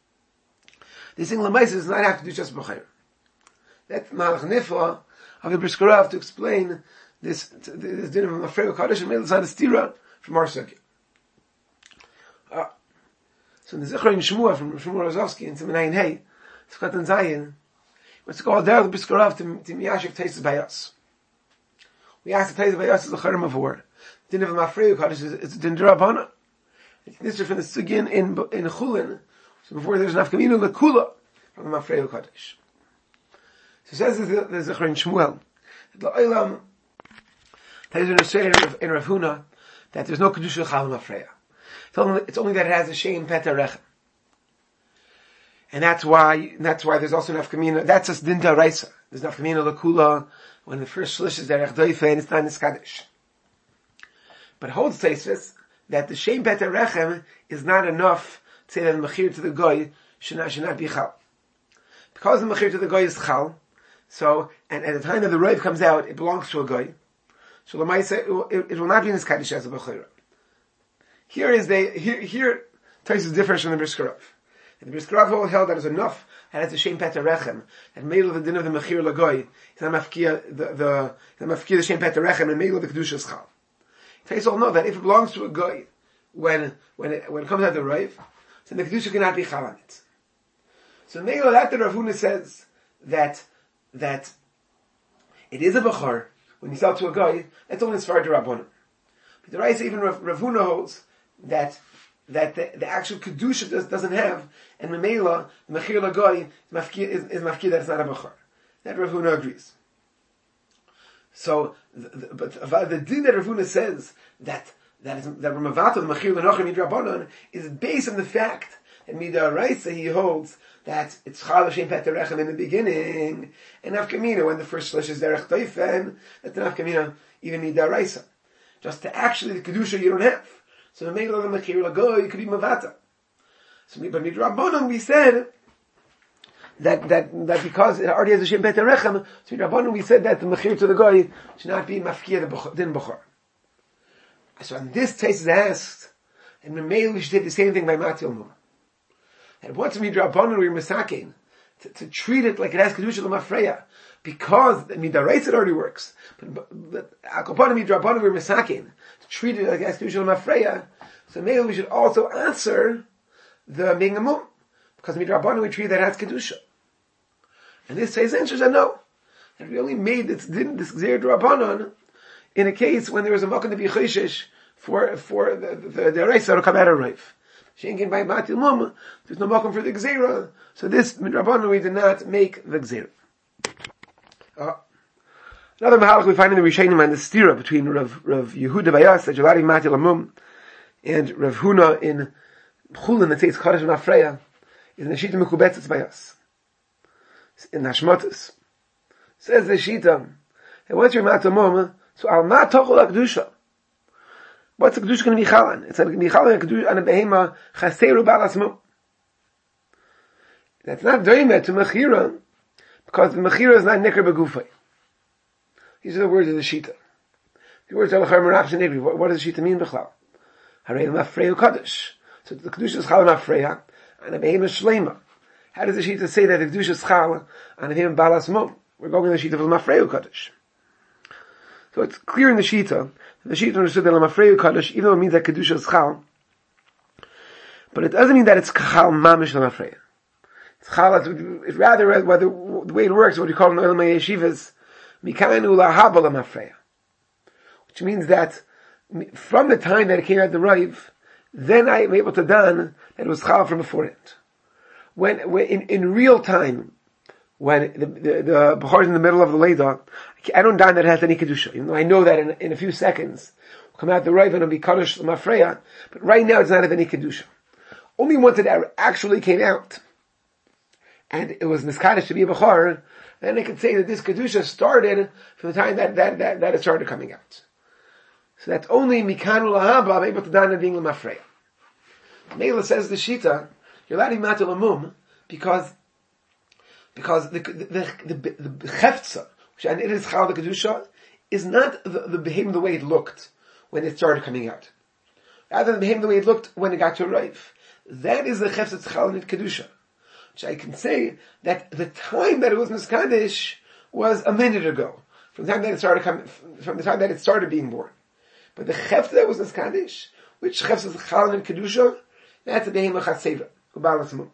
Speaker 2: This thing Lamais does not have to do just B'chayr. That's Malach Nifla of the Briskarav to explain this, this din of Mafrei Kaddish and Meil's not a stira from our Sekir. Uh, so in the Zichra in Shmua from Shmua Rozovsky in Simenayin Hey, Tzkat Zayin, what's called there the Briskarav to, to Miyashiv Teisus Bayas. We asked the Teisus Bayas is a Charim of a word. The din of Mafrei Kaddish is, is a din D'Rabbanan. It's Nisr from the Sugin in, in Chulin. So before there's an Afkaminu Lekula from the Mafrei Kaddish. So says the Zichra in Shmuel that the Olam tells in Rav in Rav Huna that there's no Kedusha Chal Mafreya. It's only, it's only that it has a Shem Peter Rechem. And that's why, that's why there's also an Afkaminu, that's just Din D'Oraisa. There's an Afkaminu Lekula when the first Shlish is Derech Doife and it's not Niskadish. But holds Teisvis that the Shem Peter Rechem is not enough to say that the Mechir to the Goy should not, should not be Chal. Because the Mechir to the Goy is Chal, so, and at the time that the Rav comes out, it belongs to a Goy. So Lamaisa, it, it will not be in this Kaddish as a Bechira. Here is the, here, here, Tais is different from the Briskarov. And the Briskarov will held that is enough, and it's a Shem Peter Rechem, and made of the din of the Mechir Lagoy, it's not Mafkia, the, the, the Mafkia the Shem Peter Rechem, and made of the Kedusha Chal. Tais all know that if it belongs to a Goy, when, when it, when it comes out the Rav, then the Kedusha cannot be Chal on it. So Meila that the Rav Huna says that that it is a Bechor when you sell to a guy, that's only as far as Rabbanan. But the Raisa even Rav, Rav Huna holds that that the, the actual Kedusha does, doesn't have, and Meila, the Mechir Lagoy is, is Mafkir that it's not a Bechor. That Rav Huna agrees. So, the, the, but the din that Rav Huna says that that is that Ramavato the Mechir L'Nochim Midrabanan is based on the fact that Midaraisa he holds that it's Chal Shem Peter Rechem in the beginning, and Nafkamina when the first Shlish is Derech Toifen, that's Nafkamina even Midaraisa. Just to actually the Kedusha you don't have. So the Meila of the Mechir Lagoy you could be Mavata. So but Midrabanan we said that that that because it already has a Shem Peter Rechem, so Midrabanan we said that the Mechir to the Goy should not be Mafkir the Din Bechor. So in this case is asked, and Meila we should take the same thing by Matil Mo. And what's Midrabanan we're Misakin? To, to treat it like it has Kedusha L'mafreya. Because the Midaraisa it already works. But Akopana Midrabanan we're Misakin. To treat it like it has Kedusha L'mafreya. So maybe we should also answer the Mingamum. Because Midrabanan we treat that as Kedusha. And this says answers that no. That we only made this didn't this Gzeir Drabanan in a case when there was a Makan to be Cheshish for for the the, the Reisa to come out of Raif. Shenkin by Matil Mum, there's no Makan for the Gzeira. So this Midrabanan we did not make the Gzeira. Uh, another Mahalach we find in the Rishonim and the Stira between Rav Rav Yehuda Bayas, the Jalari Matil Mum, and Rav Huna in Chulin that says Kaddish Mafreya is in the Shita Mekubetzes Bayas. In Hashmatus. Says the Shita, and once you're Matil Mum, so Al Ma Tochol HaKedusha. What's the Kedusha going to be Chalan? It's going to be Chalan on a Behema Chaseru Balas Mu. That's not Doimet to Mechira, because the Mechira is not Nikr Begufay. These are the words of the Shita. The words of the Charmarach Shenevri. What does the Shita mean, Bechlal? Harei Mafreya Kaddish. So the Kedusha is Chalan Mafreya, and a Behema Shlema. How does the Shita say that the Kedusha is Chalan on a Behema Balas Mu? We're going in the Shita of Mafreya Kaddish. So it's clear in the Shita, the Shita understood that Lamafreyu Kaddish, even though it means that Kedusha is Chal, but it doesn't mean that it's Chal Mamish Lamafreyu. It's Chal, it's rather, whether, the way it works, what you call in Olam Yeshivas, Mikanu Lahaba Lamafreyu. Which means that, from the time that it came out the Rav, then I am able to dan that it was chal from beforehand. When, when in, in real time, when the, the, the Bechor is in the middle of the Leda, I don't dan that it has any Kedusha, even though I know that in, in a few seconds, will come out the Raven and be Kaddish L'Mafreya, but right now it's not have any Kedusha. Only once it actually came out, and it was Niskadish to be a Bechor, then I could say that this Kedusha started from the time that, that, that, that it started coming out. So that's only Mikanu Lahaba, I'm able to dan it being L'Mafreya. Mela says the Shita, you're allowed to be Matel Amum, because Because the the the, the, the Cheftza, which and it is Chal the Kedusha, is not the, the behaving the way it looked when it started coming out. Rather than behaving the way it looked when it got to arrive. That is the Cheftza Chal and Kedusha. Which I can say that the time that it was Niskadish was a minute ago. From the time that it started coming, from the time that it started being born. But the Cheftza that was Niskadish, which Cheftza Chal and Kedusha, that's a Behem L'Chatzeva. U'Balas Mum.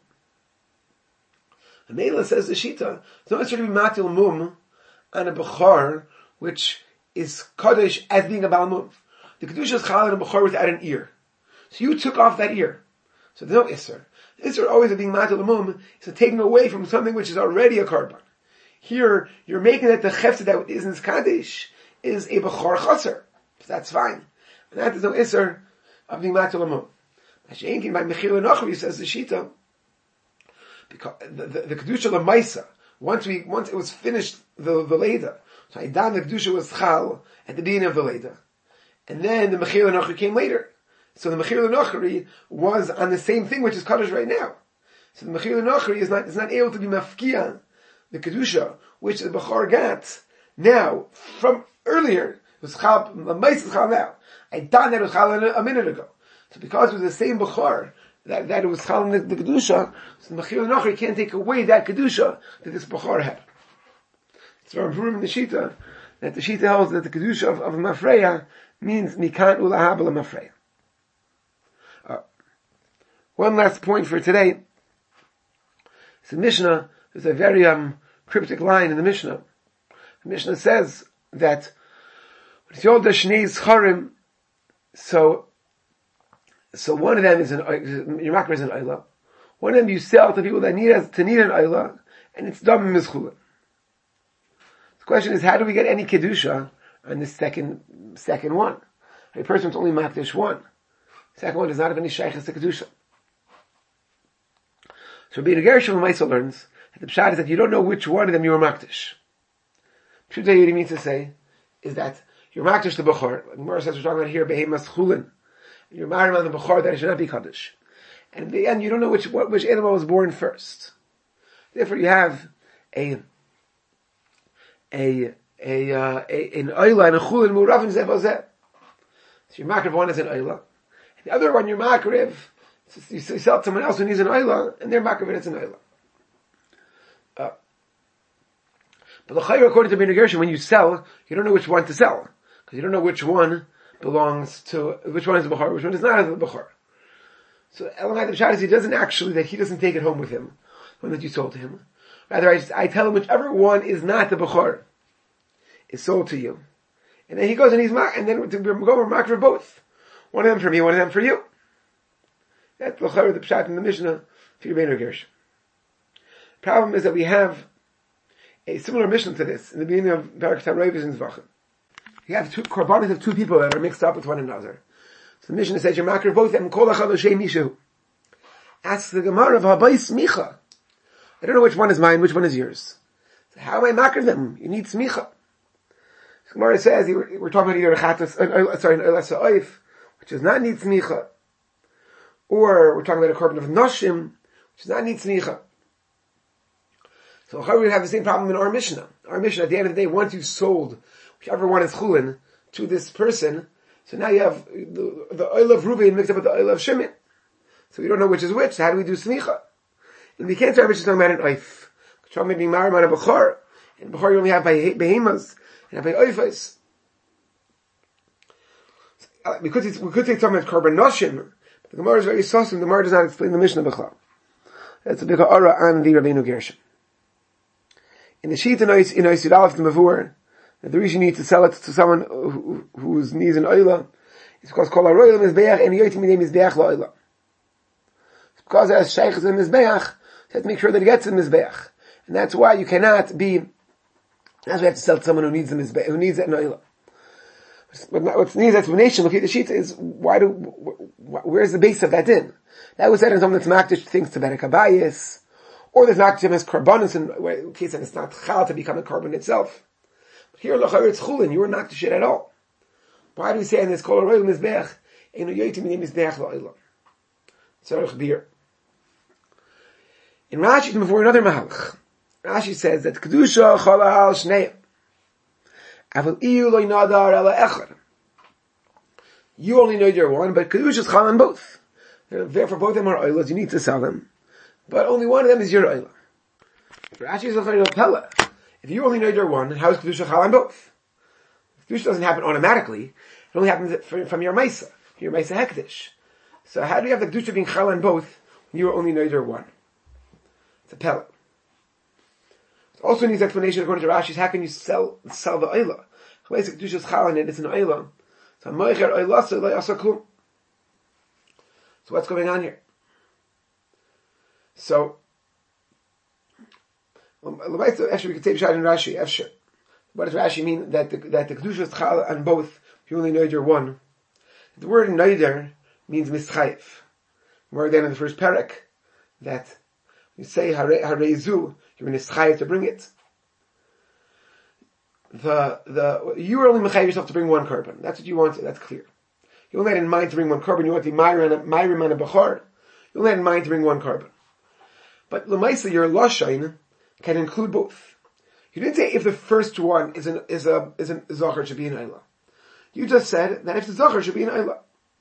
Speaker 2: Mela says the Shita, it's not necessarily to be Matil Mum on a Bechor, which is Kaddish as being a Baal Mum. The Kedusha is Chal on a Bechor without an ear. So you took off that ear. So there's no Isser. The Isser always of being Matil Mum is taking away from something which is already a Karban. Here, you're making that the Chefza that is in Kaddish is a Bechor Chaser. So that's fine. And that is no Isser of being Matil Mum. Mashenkin by Mechil Nochri says the Shita, because the, the, the Kedusha L'Maisa, once we, once it was finished, the, the Leda, so Aidan, the Kedusha was Chal at the beginning of the Leda. And then the Mechil L'Nochri came later. So the Mechil L'Nochri was on the same thing which is Kaddish right now. So the Mechil L'Nochri is not, is not able to be Mafkia, the Kedusha, which the Bechor got, now, from earlier, it was Chal, L'Maisa is Chal now. Aidan, that was Chal a minute ago. So because it was the same Bechor, that, that it was Chal the, the Kedusha, so the Mechil L'Nochri can't take away that Kedusha that this Bechor had. It's very important in the Shita, that the Shita holds that the Kedusha of, of Mafreya means Mikan Ulahabel Mafreya. Uh, one last point for today. It's the Mishnah, there's a very um, cryptic line in the Mishnah. The Mishnah says that, it's Yoda Shnei Zcharim, so So one of them is an, your makar is an Ayla. One of them you sell to people that need to need an Ayla, and it's Dam Mizchula. The question is, how do we get any Kedusha on this second, second one? A person who's only Makdish one. The second one does not have any Shaykhs to Kedusha. So Rabbi Gershom Maisa learns that the Pshat is that you don't know which one of them you were Makdish. Pshat what he means to say is that you're Makdish the Bechor. Like Gemara says, we're talking about here, Behemas Chulin. You're married on the Bechor that it should not be Kaddish. And in the end, you don't know which, which animal was born first. Therefore, you have a, a, a, uh, a an Oyla and a Chulin Muraf and Zevazeh. So your Makriv one is an Oyla. And the other one, your Makriv, you sell to someone else who needs an Oyla, and their Makriv, it's an Oyla. Uh, but the Chayr, according to Bnei Gershon, when you sell, you don't know which one to sell. Because you don't know which one belongs to, which one is the Bechor, which one is not the Bechor. So Elamai the Pshat is he doesn't actually, that he doesn't take it home with him, the one that you sold to him. Rather, I, just, I tell him whichever one is not the Bechor is sold to you. And then he goes and he's, and then to go and mark for both. One of them for me, one of them for you. That's the Bechor, the Pshat in the Mishnah, for your Bnei Gershon. Problem is that we have a similar Mishnah to this in the beginning of Barak Taroivis and Zvachim. You have two korbanos of two people that are mixed up with one another. So the Mishnah says, "You're makar both them kol achad l'shem mishu." Asks the Gemara of Habai Smicha. I don't know which one is mine, which one is yours. So how am I makar them? You need smicha. So Gemara says we're talking about either a chatas, uh, sorry, an olas ha'oif, which does not need smicha, or we're talking about a korban of noshim, which does not need smicha. So how we have the same problem in our Mishnah. Our Mishnah, at the end of the day, once you've sold whichever one is chulin to this person, so now you have the, the oil of Ruvain mixed up with the oil of Shimon. So we don't know which is which, so how do we do smicha? And we can't say our Mishnah is talking about an oif. We're talking about being married on a bechor. And bechor you only have by behemoths, and have by oifas. So, we could, we could say something about korban noshim, but the Gemara is very saucy, the Gemara does not explain the Mishnah b'chlal. That's a big aura on the Rabbeinu Gershon. In the sheet in Ois Yudalef the Mavur, that the reason you need to sell it to someone who, whose needs an oila It's because Kol HaRoil Mizbeach and Yoytim Midei Mizbeach Lo'ila. It's because as Shaykh is in Mizbeach, you have to make sure that he gets in Mizbeach. And that's why you cannot be, that's why you have to sell to someone who needs the Mizbeach, who needs it in Lo'ila. What needs explanation, look at the sheet, is why do, where's the base of that din? That was said in someone that's makdish things to Berek HaBayis, or there's makdish as karbanis, in case that it's not chal to become a carbon itself. But here, l'chayr it's chulin, you were not shit at all. Why do we say in this kol HaRoil Mizbeach, Einu Yoytim Midei Mizbeach Lo'ila? Tzarech Bir. In Rashi, before another mahalach, Rashi says that Kedusha Chala Al Shneim. Aval Iyu Lo Nadar Ela Echad. You only know your one, but Kedusha is Chal on both. Therefore, both of them are oilas, you need to sell them. But only one of them is your oilah. Rashi is a Pella. If you only know your one, how is Kedusha Chal on both? Kedusha doesn't happen automatically. It only happens from your Mesa, your Mesa Hektish. So how do you have the Kedusha being Chal on both when you only know your one? It's a Pella. It also needs explanation according to Rashi. How can you sell sell the oilah? Kedusha is Chal on it, it's an oilah. So Moicher oilah so lo yasa klum. So what's going on here? So, actually we could take Shad and Rashi, Efshir. What does Rashi mean? That the, that the Kedusha is Chal on both, if you only know your one. The word Neider means Mischayev. More than in the first parak, that you say Harezu, you're Mischayev to bring it. The, the, you are only Mechayev yourself to bring one carbon. That's what you want, that's clear. You only had in mind to bring one carbon. You want the Myrim and a Bechar. You only had in mind to bring one carbon. But Lamaisa, your Lashain can include both. You didn't say if the first one is an is a is an Zachar should be an Eilah. You just said that if the Zachar should be an Eilah.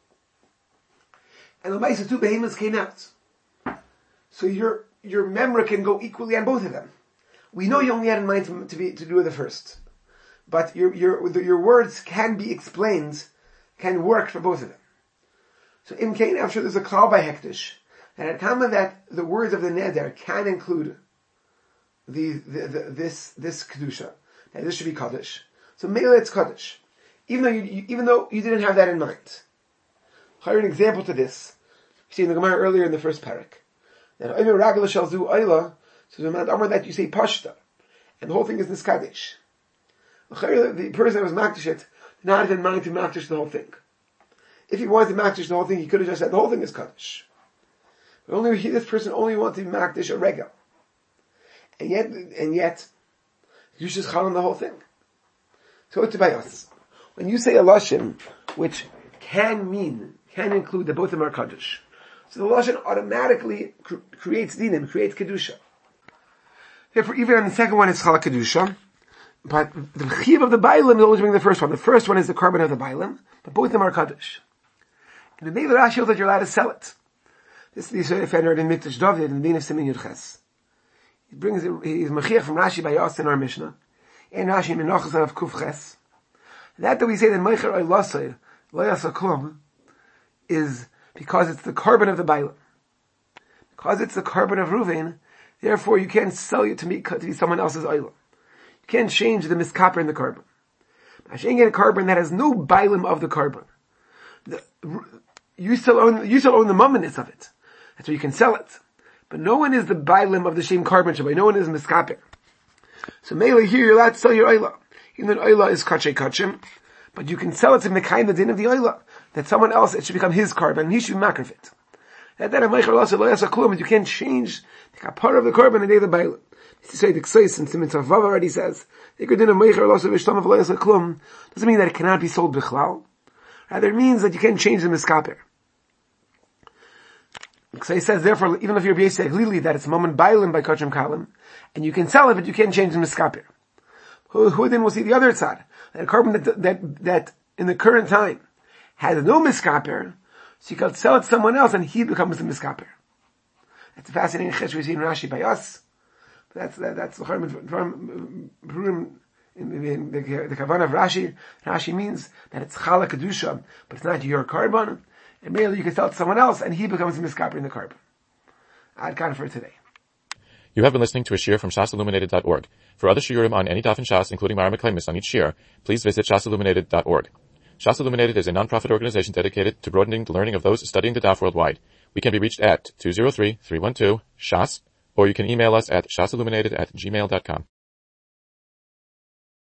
Speaker 2: And Lamaisa, two behemoths came out. So your your memra can go equally on both of them. We know you only had in mind to, to be to do the first, but your your your words can be explained. Can work for both of them. So in Cain, after there's a call by Hektish, and at time of that, the words of the Neder can include the, the, the this this kedusha. Now this should be kaddish. So Mela it's kaddish, even though you, you even though you didn't have that in mind. I'll an example to this. You see in the Gemara earlier in the first parak that Omer Ragla shall do Ayla, so the amount that you say Pashta, and the whole thing is Niskadesh. The person that was Makdishit not have in mind to makdish the whole thing. If he wanted to makdish the whole thing, he could have just said the whole thing is kaddish. But only he, this person only wanted to makdish a rega, and yet, and yet, you just chal on the whole thing. So it's by us. When you say a lashon, which can mean, can include that both of them are kaddish, so the lashon automatically cr- creates dinim, creates kedusha. Therefore, even on the second one, it's chal kedusha. But the chiv of the bailim is always bring the first one. The first one is the carbon of the bailim, but both of them are kaddish. And the Neil Rashi holds that you're allowed to sell it. This is the offender in Mikdash David in the Din of Simin Yudches. He brings it, he's mechiach from Rashi by Yos in our Mishnah. And Rashi Menachas of Kuf Ches. That that we say that Meicher Oy Lasei Lo Yasa Klum is because it's the carbon of the bailim. Because it's the carbon of Ruvain, therefore you can't sell it to me to be someone else's oilam. You can't change the miskaper in the carbon. I should get a carbon that has no bailim of the carbon. The, you still own, you still own the mumminess of it. That's why you can sell it. But no one is the bailim of the same carbon shabbai. No one is miskaper. So mainly here you're allowed to sell your oila. Even though oila is kachay kachim, but you can sell it to Mekayim the din of the oila. That someone else, it should become his carbon, and he should be makar of it. That that of Meichel also lo yasa klum, you can't change the kapara of the carbon and the bailim. To say the Ksais and Simin Tavav already says, the good din of Meicher Lo Yasa Lo Yasa Klum doesn't mean that it cannot be sold bichlal. Rather, it means that you can change the miskaper. Ksais says, therefore, even if you're b'yesei glili, that it's moment bailim by kachim kalim, and you can sell it, but you can't change the miskaper. Who, who then will see the other side? That a carbon that, that, that in the current time has no miskaper, so you can sell it to someone else and he becomes the miskaper. That's a fascinating chesh we see in Rashi by us. That's that, that's the from from in the the kavanah of Rashi. Rashi means that it's chala kedusha, but it's not your carbon. And merely you can sell it to someone else, and he becomes a miskaper in the carbon. I'd count for today.
Speaker 1: You have been listening to a shiur from shas illuminated dot org. For other shiurim on any daf in Shas, including Mara Mekaymis on each shiur, please visit shas illuminated dot org. Shas Illuminated is a non-profit organization dedicated to broadening the learning of those studying the Daf worldwide. We can be reached at two zero three, three one two, S H A S, or you can email us at shasilluminated at gmail dot com.